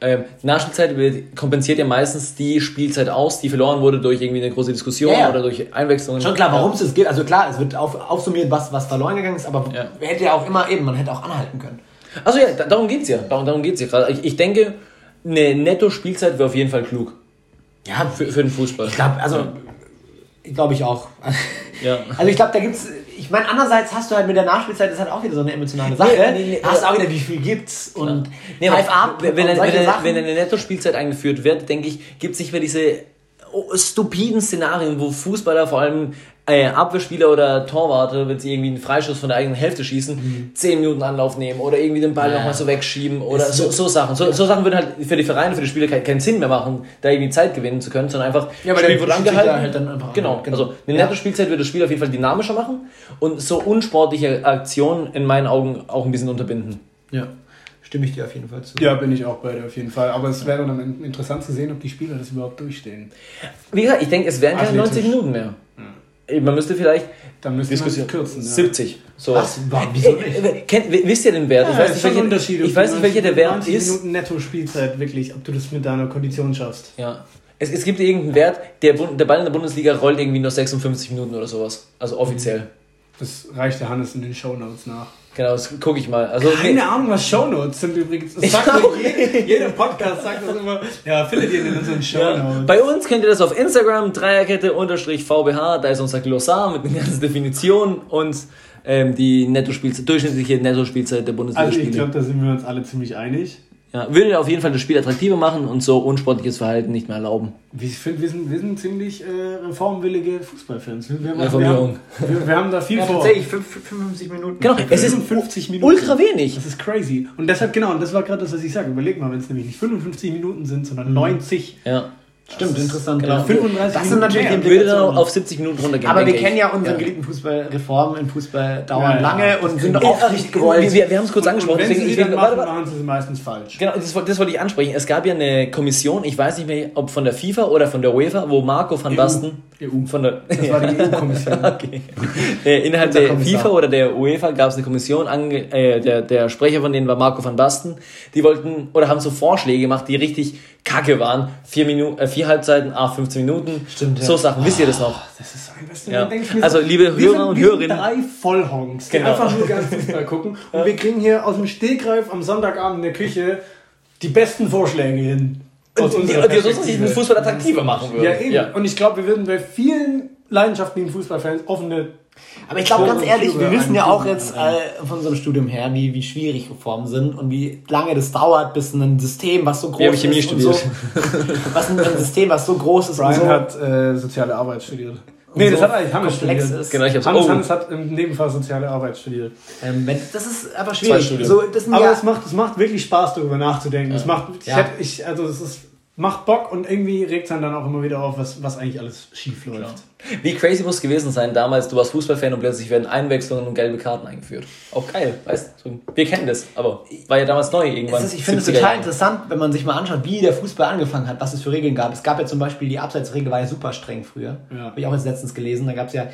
ähm, die Nachspielzeit wird, kompensiert ja meistens die Spielzeit aus, die verloren wurde durch irgendwie eine große Diskussion Ja, ja. oder durch Einwechslungen. Schon klar, warum es das gibt. Also klar, es wird auf, aufsummiert, was, was verloren gegangen ist, aber Ja. hätte ja auch immer eben, man hätte auch anhalten können. Also ja, da, darum geht's ja. Darum, darum geht's ja gerade. Ich, ich denke, eine Netto-Spielzeit wäre auf jeden Fall klug. Ja, Für, für den Fußball. ich glaube, also, glaube ich auch. Ja. Also ich glaube, da gibt's, ich meine, andererseits hast du halt mit der Nachspielzeit, das ist halt auch wieder so eine emotionale Sache. Nee, nee, nee, hast du auch wieder, wie viel gibt's und Nee, Five aber Up wenn, wenn, und wenn, solche wenn, Sachen. wenn eine Netto-Spielzeit eingeführt wird, denke ich, gibt es nicht mehr diese oh, stupiden Szenarien, wo Fußballer, vor allem äh, Abwehrspieler oder Torwarte, wenn sie irgendwie einen Freischuss von der eigenen Hälfte schießen, mhm. zehn Minuten Anlauf nehmen oder irgendwie den Ball Ja. nochmal so wegschieben oder Ist so, so- so Sachen. So, so Sachen würden halt für die Vereine, für die Spieler keinen, keinen Sinn mehr machen, da irgendwie Zeit gewinnen zu können, sondern einfach Ja, aber Spiel der wird Schiedsrichter angehalten. hält dann einfach an. genau. Genau. Also eine Ja. Netto-Spielzeit würde das Spiel auf jeden Fall dynamischer machen und so unsportliche Aktionen in meinen Augen auch ein bisschen unterbinden. Ja, stimme ich dir auf jeden Fall zu. Ja, bin ich auch bei dir auf jeden Fall. Aber es wäre dann interessant zu sehen, ob die Spieler das überhaupt durchstehen. Wie gesagt, ich denke, es wären keine Athletisch. neunzig Minuten mehr. Man müsste vielleicht Dann müsste man Diskussion es kürzen. Ja. siebzig. So. Was? Warum? Wieso nicht? Äh, äh, kennt, wisst ihr den Wert? ich Ja, weiß ist nicht, schon ein welcher, Unterschied, ob ich weiß du nicht, welcher der Wert neunzig ist. Minuten Netto-Spielzeit wirklich, ob du das mit deiner Kondition schaffst. Ja. Es, es gibt irgendeinen Wert, der, Bund- der Ball in der Bundesliga rollt irgendwie nur sechsundfünfzig Minuten oder sowas. Also offiziell. Das reicht der Hannes in den Shownotes nach. Genau, das gucke ich mal. Also, Keine Ahnung, was Shownotes sind übrigens. Das sagt mir jeder, jeder Podcast sagt das immer. Ja, findet ihr in unseren Ja. Shownotes. Bei uns könnt ihr das auf Instagram, Dreierkette unterstrich V B H, da ist unser Glossar mit den ganzen Definitionen und ähm, die Netto-Spielzeit, durchschnittliche Netto-Spielzeit der Bundesliga-Spiele. Also ich glaube, da sind wir uns alle ziemlich einig. Ja, würde auf jeden Fall das Spiel attraktiver machen und so unsportliches Verhalten nicht mehr erlauben. Ich finde, wir sind, wir sind ziemlich äh, reformwillige Fußballfans. Wir, wir, wir, Reformierung. haben, wir, wir haben da viel Ja, vor. tatsächlich, fünf- fünfundfünfzig Minuten. Genau, es ist fünfundfünfzig Minuten. ultra wenig. Das ist crazy. Und deshalb, genau, und das war gerade das, was ich sage. Überleg mal, wenn es nämlich nicht fünfundfünfzig Minuten sind, sondern neunzig. Ja. Stimmt, interessant. genau. Ja. fünfunddreißig Das sind natürlich mehr. die Würde dann Implikationen. auf siebzig Minuten runtergehen. Aber wir denke kennen ich. ja unseren Ja. geliebten Fußballreformen im Fußball dauern Ja, ja. lange und sind Äh, oft nicht gewollt. Wir, wir, wir haben es kurz Und angesprochen. wenn Deswegen, sie ich sie dann will, machen, warte, warte. machen sie es meistens falsch. Genau, das, wollte- das wollte ich ansprechen. Es gab ja eine Kommission, ich weiß nicht mehr, ob von der FIFA oder von der UEFA, wo Marco van E U. Basten E U. von der Das war die E U-Kommission. okay. äh, innerhalb Unser der Kommissar. FIFA oder der UEFA gab es eine Kommission, ange, äh, der, der Sprecher von denen war Marco van Basten. Die wollten oder haben so Vorschläge gemacht, die richtig kacke waren. Vier Minuten, äh, vier Halbzeiten, ah, fünfzehn Minuten. Stimmt, ja. So Sachen, wisst ihr das noch? Das ist so ein Beste. Ja. Dann denk ich mir Also, so, liebe wir Hörer sind- und wir sind Hörerinnen. drei Vollhonks, die Genau. einfach nur ganz Fußball gucken. Und wir kriegen hier aus dem Stegreif am Sonntagabend in der Küche die besten Vorschläge hin. Aus Und die, unserer die sonst nicht Perspektive. den Fußball attraktiver machen würden. Ja, eben. Und ich glaube, wir würden bei vielen leidenschaftlichen Fußballfans offene. Aber ich glaube, ganz Türen- ehrlich, wir Türen wissen ja auch einfügen. jetzt äh, von unserem Studium her, wie, wie schwierig Reformen sind und wie lange das dauert, bis ein System, was so groß Wir haben Chemie ist und so, studiert. was ein, ein System, was so groß ist Brian und so, hat äh, soziale Arbeit studiert. Nee, so das hat eigentlich Hannes komplex studiert. ist. Genau, ich hab's. Hannes, Oh. Hannes hat im Nebenfall soziale Arbeit studiert. Ähm, wenn, das ist einfach Zwei schwierig. Studien. So, das sind Aber ja, es macht, es macht wirklich Spaß, darüber nachzudenken. Es macht, ich Ja. hätte, ich, also es ist, macht Bock und irgendwie regt es dann dann auch immer wieder auf, was, was eigentlich alles schief läuft. Wie crazy muss es gewesen sein damals, du warst Fußballfan und plötzlich werden Einwechslungen und gelbe Karten eingeführt. Auch geil, weißt du? Wir kennen das, aber war ja damals neu irgendwann. es ist, ich finde es siebziger total Jahre. interessant, wenn man sich mal anschaut, wie der Fußball angefangen hat, was es für Regeln gab. Es gab ja zum Beispiel, die Abseitsregel war ja super streng früher. Ja. Habe ich auch jetzt letztens gelesen. Da gab es ja,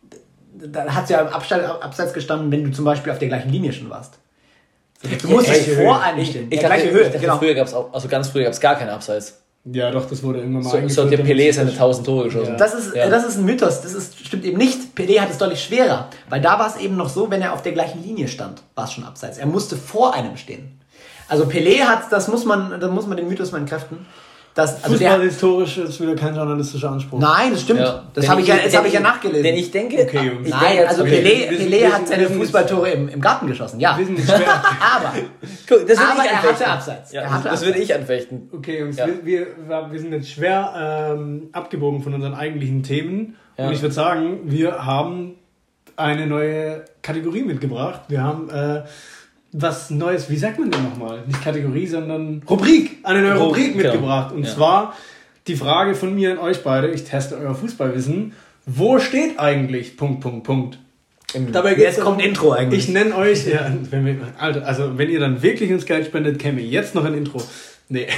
da hat es ja im Abstand, Abseits gestanden, wenn du zum Beispiel auf der gleichen Linie schon warst. Du musst dich gleiche vor Höhe. einem Ich, stehen. ich Ja, dachte, gleiche Höhe, ich dachte genau. früher gab es auch, also ganz früher gab es gar keine Abseits. Ja, doch, das wurde irgendwann mal So, so hat der damit Pelé es- seine tausend Tore geschossen. Ja. Das ist, Ja. das ist ein Mythos, das ist, stimmt eben nicht. Pelé hat es deutlich schwerer, weil da war es eben noch so, wenn er auf der gleichen Linie stand, war es schon abseits. Er musste vor einem stehen. Also Pelé hat, das muss man, da muss man den Mythos mal entkräften. Das, also Fußball der, historisch ist wieder kein journalistischer Anspruch. nein, das stimmt. Ja. Das Denn habe ich, ja, denn das hab ich ja nachgelesen. Denn ich denke, Okay, Jungs. ich Nein, denke jetzt, also okay, Pelé, wir sind- Pelé wir hat sind- seine wir sind- Fußballtore im, im Garten geschossen, ja. Wir sind nicht schwer. Aber, Guck, das würde aber ich er anfechten. hatte Abseits. Ja, Er hatte das würde ich anfechten. Okay, Jungs, Ja. wir, wir, wir sind jetzt schwer ähm, abgebogen von unseren eigentlichen Themen. Ja. Und ich würde sagen, wir haben eine neue Kategorie mitgebracht. Wir haben äh, was Neues, wie sagt man denn nochmal? Nicht Kategorie, sondern Rubrik. Eine neue Ru- Rubrik genau. mitgebracht. Und Ja. zwar die Frage von mir an euch beide. Ich teste euer Fußballwissen. Wo steht eigentlich Punkt, Punkt, Punkt? Dabei geht's Jetzt kommt darum, Intro eigentlich. Ich nenne euch, ja, wenn wir, Alter, also wenn ihr dann wirklich uns Geld spendet, käme jetzt noch ein Intro. Nee.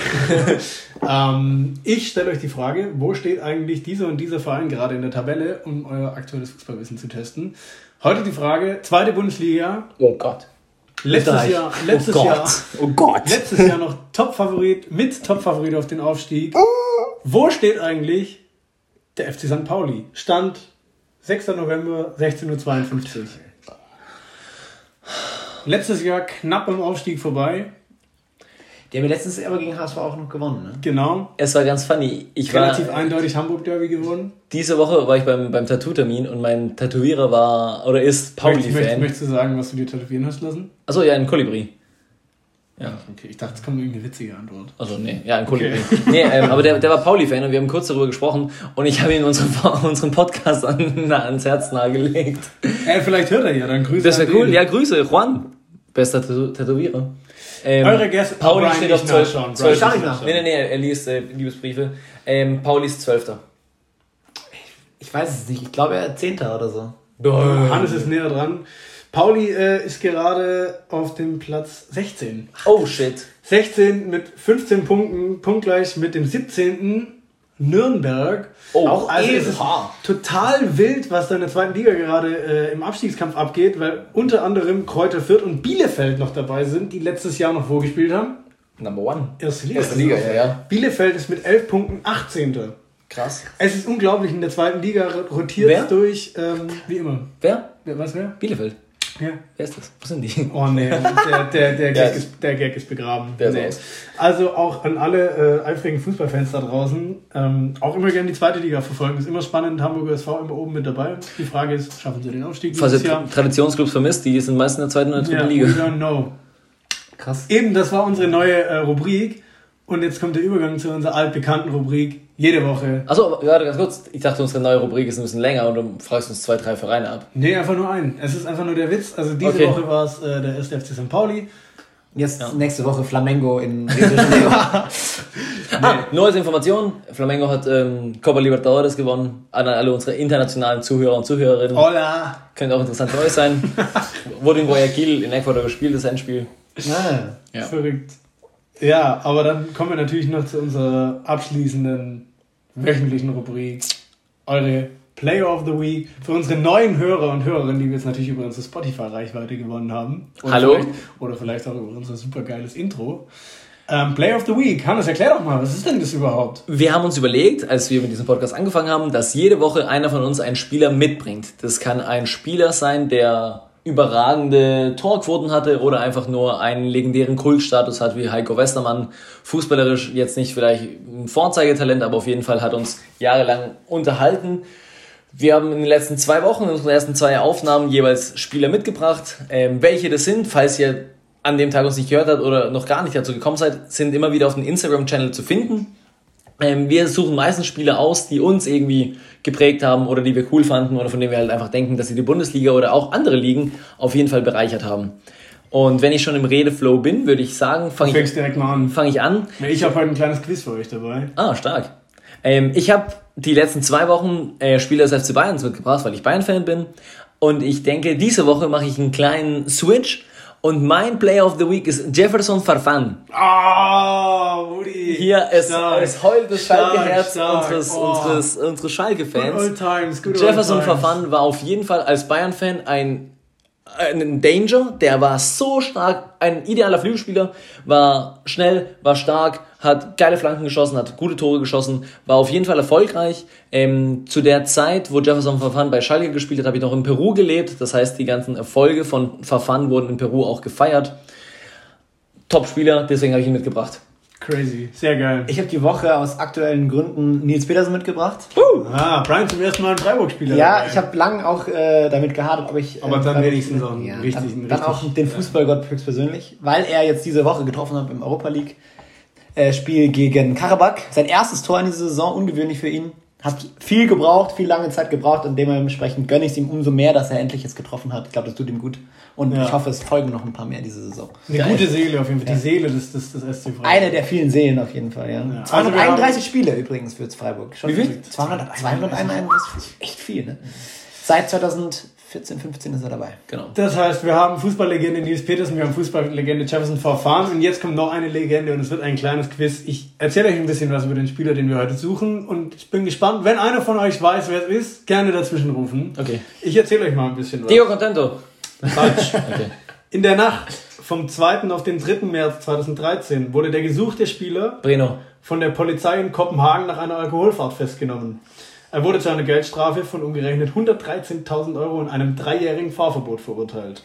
ähm, ich stelle euch die Frage, wo steht eigentlich dieser und dieser Verein gerade in der Tabelle, um euer aktuelles Fußballwissen zu testen? Heute die Frage, zweite Bundesliga, Oh Gott. Letztes Österreich. Jahr, letztes oh Gott. Jahr, Oh Gott. letztes Jahr noch Top-Favorit, mit Top-Favorit auf den Aufstieg. Wo steht eigentlich der F C Sankt Pauli? Stand sechster November, sechzehn Uhr zweiundfünfzig. Letztes Jahr knapp am Aufstieg vorbei. Die haben ja letztens aber gegen H S V auch noch gewonnen, ne? Genau. Es war ganz funny. Ich Relativ war, eindeutig Hamburg-Derby gewonnen. diese Woche war ich beim, beim Tattoo-Termin und mein Tätowierer war oder ist Möchtest, Pauli-Fan. möchtest du sagen, was du dir tätowieren hast lassen? Achso, ja, ein Kolibri. Ja. Okay, ich dachte, es kommt irgendeine witzige Antwort. Also nee, ja, ein Kolibri. Okay. Nee, ähm, aber der, der war Pauli-Fan und wir haben kurz darüber gesprochen und ich habe ihm unseren, unseren Podcast an, ans Herz nahegelegt. Äh, vielleicht hört er ja, dann Grüße. Das wäre an cool. den. Ja, Grüße, Juan. Bester Tätow- Tätowierer. Ähm, Eure Gäste. Pauli Brian steht nicht auf zwölf. nachschauen. zwölf. Brian Schau nicht ich nach. nachschauen. Nee, nee, nee, er liest äh, Liebesbriefe. Ähm, Pauli ist Zwölfter. Ich weiß es nicht. Ich glaube, er ist Zehnter oder so. Hannes ist näher dran. Pauli äh, ist gerade auf dem Platz sechzehn. Oh shit. sechzehn mit fünfzehn Punkten, punktgleich mit dem siebzehnten Nürnberg. Oh, auch also es ist Ehepaar. total wild, was da in der zweiten Liga gerade äh, im Abstiegskampf abgeht, weil unter anderem Kräuter Fürth und Bielefeld noch dabei sind, die letztes Jahr noch vorgespielt haben. Number one. Erste Liga. Erste Liga, ja, ja. Bielefeld ist mit elf Punkten achtzehnter. Krass. Es ist unglaublich, in der zweiten Liga rotiert Wer? es durch, ähm, wie immer. Wer? Wer, was wer? Bielefeld. Ja. Wer ist das? Wo sind die? Oh nee, der, der, der, Ja. Gag, ist, der Gag ist begraben. Der ist nee. aus. Also auch an alle äh, eifrigen Fußballfans da draußen, ähm, auch immer gerne die zweite Liga verfolgen. Ist immer spannend, Hamburger S V immer oben mit dabei. Die Frage ist, schaffen sie den Aufstieg Falls ihr dieses Jahr? Tra- Traditionsclubs vermisst, die sind meist in der zweiten oder dritten Ja, Liga. we don't know. Krass. Eben, das war unsere neue äh, Rubrik. Und jetzt kommt der Übergang zu unserer altbekannten Rubrik. Jede Woche. Achso, warte ganz kurz. Ich dachte, unsere neue Rubrik ist ein bisschen länger und du fragst uns zwei, drei Vereine ab. Nee, einfach nur einen. Es ist einfach nur der Witz. Also diese Okay. Woche war es äh, der erste F C Sankt Pauli. Jetzt Ja. nächste Woche Flamengo in Rio de Janeiro. Ah, nur als Information, Flamengo hat ähm, Copa Libertadores gewonnen. An alle unsere internationalen Zuhörer und Zuhörerinnen. Hola! Könnte auch interessant für euch sein. Wurde in Guayaquil in Ecuador gespielt, das Endspiel. ah. Ja. Verrückt. Ja, aber dann kommen wir natürlich noch zu unserer abschließenden wöchentlichen Rubrik. Eure Player of the Week. Für unsere neuen Hörer und Hörerinnen, die wir jetzt natürlich über unsere Spotify-Reichweite gewonnen haben. Oder Hallo. Vielleicht, oder vielleicht auch über unser supergeiles Intro. Ähm, Player of the Week. Hannes, erklär doch mal, was ist denn das überhaupt? Wir haben uns überlegt, als wir mit diesem Podcast angefangen haben, dass jede Woche einer von uns einen Spieler mitbringt. Das kann ein Spieler sein, der überragende Torquoten hatte oder einfach nur einen legendären Kultstatus hat wie Heiko Westermann. Fußballerisch jetzt nicht vielleicht ein Vorzeigetalent, aber auf jeden Fall hat uns jahrelang unterhalten. Wir haben in den letzten zwei Wochen, in unseren ersten zwei Aufnahmen, jeweils Spieler mitgebracht. Ähm, welche das sind, falls ihr an dem Tag uns nicht gehört habt oder noch gar nicht dazu gekommen seid, sind immer wieder auf dem Instagram-Channel zu finden. Ähm, wir suchen meistens Spieler aus, die uns irgendwie geprägt haben oder die wir cool fanden oder von denen wir halt einfach denken, dass sie die Bundesliga oder auch andere Ligen auf jeden Fall bereichert haben. Und wenn ich schon im Redeflow bin, würde ich sagen, fange Fängst ich, direkt mal an. fang ich an. Ich habe heute ein kleines Quiz für euch dabei. Ah, stark. Ähm, ich habe die letzten zwei Wochen äh, Spieler des F C Bayerns mitgebracht, weil ich Bayern-Fan bin. Und ich denke, diese Woche mache ich einen kleinen Switch. Und mein Player of the Week ist Jefferson Farfan. Ah, Rudi. Hier, es, Stark. es heult das Stark, Schalke-Herz stark. unseres, Oh. unseres, unseres Good Schalke-Fans. old times, good old Jefferson times. Farfan war auf jeden Fall als Bayern-Fan ein, ein Danger. Der war so stark, ein idealer Flügelspieler, war schnell, war stark, hat geile Flanken geschossen, hat gute Tore geschossen, war auf jeden Fall erfolgreich. Ähm, zu der Zeit, wo Jefferson Farfan bei Schalke gespielt hat, habe ich noch in Peru gelebt. Das heißt, die ganzen Erfolge von Farfan wurden in Peru auch gefeiert. Top-Spieler, deswegen habe ich ihn mitgebracht. Crazy, sehr geil. Ich habe die Woche aus aktuellen Gründen Nils Petersen mitgebracht. Ah, Brian zum ersten Mal ein Freiburg-Spieler. Ja, dabei. ich habe lang auch äh, damit gehadert, ob ich... Aber äh, dann Freiburg- wenigstens auch einen ja, richtig- dann, einen dann richtig- auch den Fußballgott höchstpersönlich, weil er jetzt diese Woche getroffen hat im Europa League äh, Spiel gegen Karabakh. Sein erstes Tor in dieser Saison, ungewöhnlich für ihn. Hat viel gebraucht, viel lange Zeit gebraucht und dementsprechend gönne ich es ihm umso mehr, dass er endlich jetzt getroffen hat. Ich glaube, das tut ihm gut. Und Ja. ich hoffe, es folgen noch ein paar mehr diese Saison. Eine Geil. gute Seele auf jeden Fall. Ja. Die Seele des, des, des S C Freiburg. Eine der vielen Seelen auf jeden Fall, ja. Ja. zweihunderteinunddreißig Spiele übrigens für Freiburg. Schon Wie viel? verrückt. zweihundert, zweihunderteinunddreißig, das ist echt viel, ne? Seit zweitausendvierzehn, fünfzehn ist er dabei. Genau. Das heißt, wir haben Fußballlegende Nils Petersen, wir haben Fußballlegende Jefferson Farfan und jetzt kommt noch eine Legende und es wird ein kleines Quiz. Ich erzähle euch ein bisschen was über den Spieler, den wir heute suchen und ich bin gespannt, wenn einer von euch weiß, wer es ist, gerne dazwischen rufen. Okay. Ich erzähle euch mal ein bisschen was. Diego Contento. Falsch. Okay. In der Nacht vom zweiten auf den dritten März zweitausenddreizehn wurde der gesuchte Spieler Breno. von der Polizei in Kopenhagen nach einer Alkoholfahrt festgenommen. Er wurde zu einer Geldstrafe von umgerechnet hundertdreizehntausend Euro und einem dreijährigen Fahrverbot verurteilt.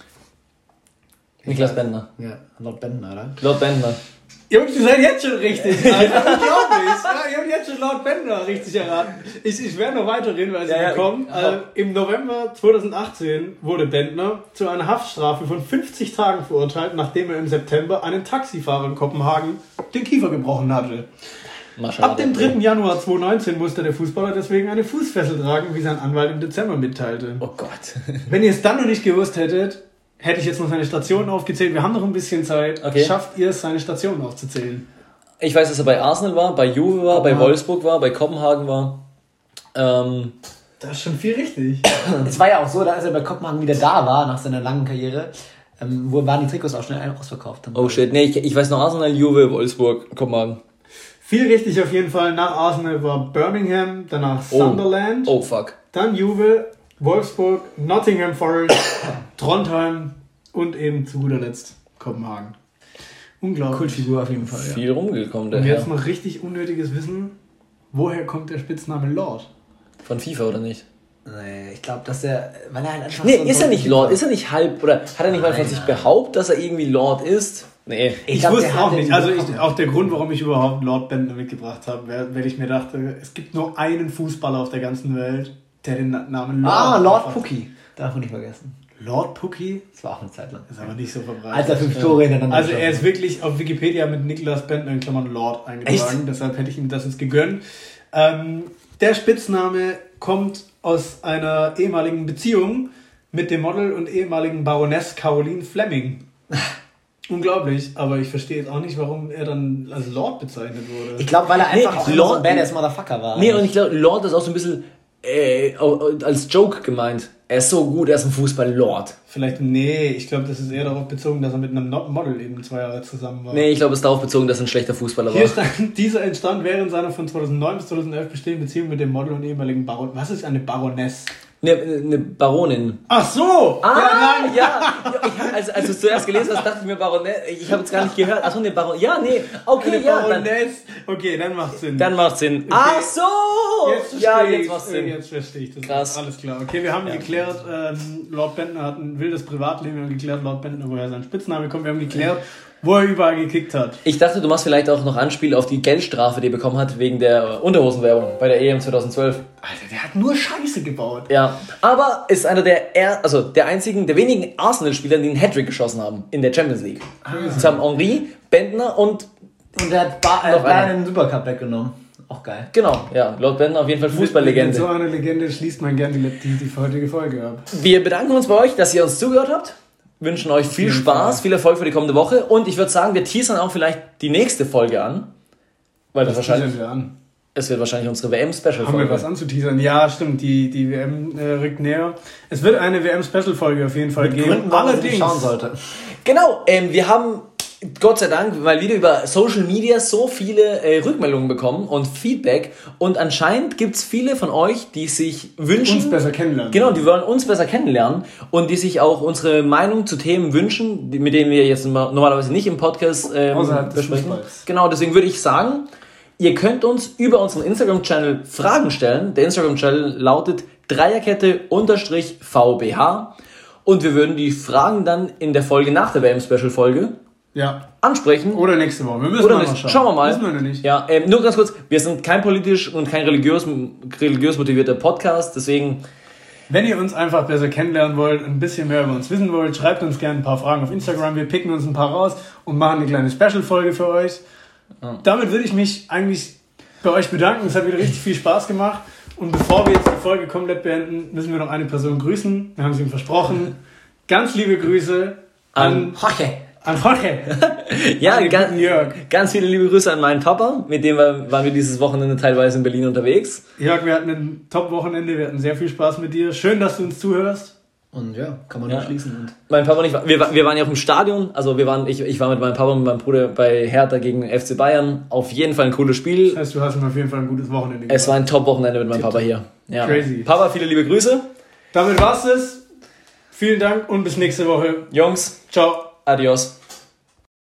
Niklas Bendtner. Ja, Lord Bendtner, oder? Lord Bendtner. Jungs, ihr seid jetzt schon richtig. Alter. Unglaublich. Ja, ihr habt jetzt schon Lord Bendtner richtig erraten. Ich, ich werde noch weiterreden, weil es ja, ja, kommt. ja. Äh, Im November zweitausendachtzehn wurde Bendtner zu einer Haftstrafe von fünfzig Tagen verurteilt, nachdem er im September einen Taxifahrer in Kopenhagen den Kiefer gebrochen hatte. Maschallah. Ab dem dritten Januar zweitausendneunzehn musste der Fußballer deswegen eine Fußfessel tragen, wie sein Anwalt im Dezember mitteilte. Oh Gott. Wenn ihr es dann noch nicht gewusst hättet, hätte ich jetzt noch seine Stationen aufgezählt. Wir haben noch ein bisschen Zeit. Okay. Schafft ihr es, seine Stationen aufzuzählen? Ich weiß, dass er bei Arsenal war, bei Juve war, bei Wolfsburg war, bei Kopenhagen war. Ähm, Das ist schon viel richtig. Es war ja auch so, dass er bei Kopenhagen wieder da war, nach seiner langen Karriere, ähm, wo waren die Trikots auch schnell ausverkauft. oh shit, nee, ich, ich weiß noch Arsenal, Juve, Wolfsburg, Kopenhagen. Viel richtig auf jeden Fall. Nach Arsenal war Birmingham, danach Oh. Sunderland, Oh fuck. dann Juve, Wolfsburg, Nottingham Forest, Trondheim und eben zu guter Letzt Kopenhagen. Unglaublich. Kultfigur auf jeden Fall, ja. Viel rumgekommen, der Und Herr. jetzt noch richtig unnötiges Wissen. Woher kommt der Spitzname Lord? Von FIFA oder nicht? Nee, ich glaube, dass er, weil er halt einfach Nee, so ein ist er nicht Typ war. Lord? Ist er nicht halb? Oder hat er nicht mal von sich behauptet, dass er irgendwie Lord ist? Nee. Ich, glaub, wusste der hat auch den nicht. Also bekommen. ich, auch der Grund, warum ich überhaupt Lord Bendtner mitgebracht habe, weil ich mir dachte, es gibt nur einen Fußballer auf der ganzen Welt, der den Namen Lord Ah, Lord hat. Pucky. Darf man nicht vergessen. Lord Pucky? Das war auch eine Zeit lang. Ist aber nicht so verbreitet. Als er fünf Tore hintereinander Also er geschossen ist wirklich auf Wikipedia mit Niklas Bendtner in Klammern Lord eingetragen. Echt? Deshalb hätte ich ihm das jetzt gegönnt. Ähm, der Spitzname kommt aus einer ehemaligen Beziehung mit dem Model und ehemaligen Baroness Caroline Fleming. Unglaublich, aber ich verstehe jetzt auch nicht, warum er dann als Lord bezeichnet wurde. Ich glaube, weil er Nee, einfach auch immer Lord- so ein Badass Motherfucker war. Nee, und ich glaube, Lord ist auch so ein bisschen äh, als Joke gemeint. Er ist so gut, er ist ein Fußball-Lord. Vielleicht, nee, ich glaube, das ist eher darauf bezogen, dass er mit einem Model eben zwei Jahre zusammen war. Nee, ich glaube, es ist darauf bezogen, dass er ein schlechter Fußballer Hier war. stand, dieser entstand während seiner von zweitausendneun bis zweitausendelf bestehenden Beziehung mit dem Model und ehemaligen Baron. Was ist eine Baroness? Eine, eine Baronin. Ach so! Ah, Ja, nein. ja. Ich hab, also, als du es zuerst gelesen hast, dachte ich mir Baroness. Ich habe es gar nicht gehört. Achso, eine Baron. Ja, nee. Okay, Eine ja. Dann, Baroness. Okay, dann macht Sinn. dann macht Sinn. Ach so! Jetzt ja, verstehe jetzt ich. macht Sinn. Jetzt verstehe ich das. Krass. Alles klar. Okay, wir haben geklärt, ähm, Lord Bendtner hat ein wildes Privatleben. Wir haben geklärt, Lord Bendtner, woher sein Spitzname kommt. Wir haben geklärt, wo er überall gekickt hat. Ich dachte, du machst vielleicht auch noch Anspiel auf die Geldstrafe, die er bekommen hat wegen der Unterhosenwerbung bei der E M zweitausendzwölf. Alter, der hat nur Scheiße gebaut. Ja, aber ist einer der er also der einzigen, der wenigen Arsenal-Spieler, die einen Hattrick geschossen haben in der Champions League. Zusammen Henry, Bendtner und Und er hat ba Noch äh, Bayern einer. den Supercup weggenommen. Auch geil. genau, ja, Lord Bendtner auf jeden Fall Mit so Fußballlegende. einer Legende schließt man gerne die, die, die heutige Folge ab. Wir bedanken uns bei euch, dass ihr uns zugehört habt. Wünschen euch viel jeden Spaß, Fall. viel Erfolg für die kommende Woche und ich würde sagen, wir teasern auch vielleicht die nächste Folge an, weil das Was wahrscheinlich teasern wir an? es wird wahrscheinlich unsere W M-Special Haben wir was Folge. anzuteasern? Ja, stimmt, die, die W M äh, rückt näher. Es wird eine W M-Special-Folge auf jeden Fall geben. Gründen, warum man sie nicht schauen sollte. Genau, ähm, wir haben Gott sei Dank mal wieder über Social Media so viele äh, Rückmeldungen bekommen und Feedback und anscheinend gibt es viele von euch, die sich wünschen, uns besser kennenlernen. genau, die wollen uns besser kennenlernen und die sich auch unsere Meinung zu Themen wünschen, die, mit denen wir jetzt normalerweise nicht im Podcast ähm, Außerhalb des besprechen. Fußballs. Genau, deswegen würde ich sagen, ihr könnt uns über unseren Instagram-Channel Fragen stellen. Der Instagram-Channel lautet Dreierkette unterstrich V B H und wir würden die Fragen dann in der Folge nach der W M-Special-Folge Ja. ansprechen. Oder nächste Woche. Wir müssen Oder mal nicht. schauen. Schauen wir mal. Wissen wir noch nicht. Ja, ähm, nur ganz kurz, wir sind kein politisch und kein religiös, religiös motivierter Podcast, deswegen Wenn ihr uns einfach besser kennenlernen wollt, ein bisschen mehr über uns wissen wollt, schreibt uns gerne ein paar Fragen auf Instagram. Wir picken uns ein paar raus und machen eine kleine Special-Folge für euch. Damit würde ich mich eigentlich bei euch bedanken. Es hat wieder richtig viel Spaß gemacht. Und bevor wir jetzt die Folge komplett beenden, müssen wir noch eine Person grüßen. Wir haben es ihm versprochen. Ganz liebe Grüße an, Hoche. an Jorge. ja, An den ganz, guten Jörg. ganz viele liebe Grüße an meinen Papa, mit dem wir, waren wir dieses Wochenende teilweise in Berlin unterwegs. Jörg, wir hatten ein Top-Wochenende. Wir hatten sehr viel Spaß mit dir. Schön, dass du uns zuhörst. Und ja, kann man Ja. nur schließen. Und Mein Papa und ich, wir, wir waren ja auch im Stadion, also wir waren, ich, ich war mit meinem Papa und meinem Bruder bei Hertha gegen F C Bayern. Auf jeden Fall ein cooles Spiel. Das heißt, du hast ihm auf jeden Fall ein gutes Wochenende Es war ein Top-Wochenende mit meinem Papa hier. Ja. Crazy. Papa, viele liebe Grüße. Damit war's es. Vielen Dank und bis nächste Woche. Jungs, Ciao. adios.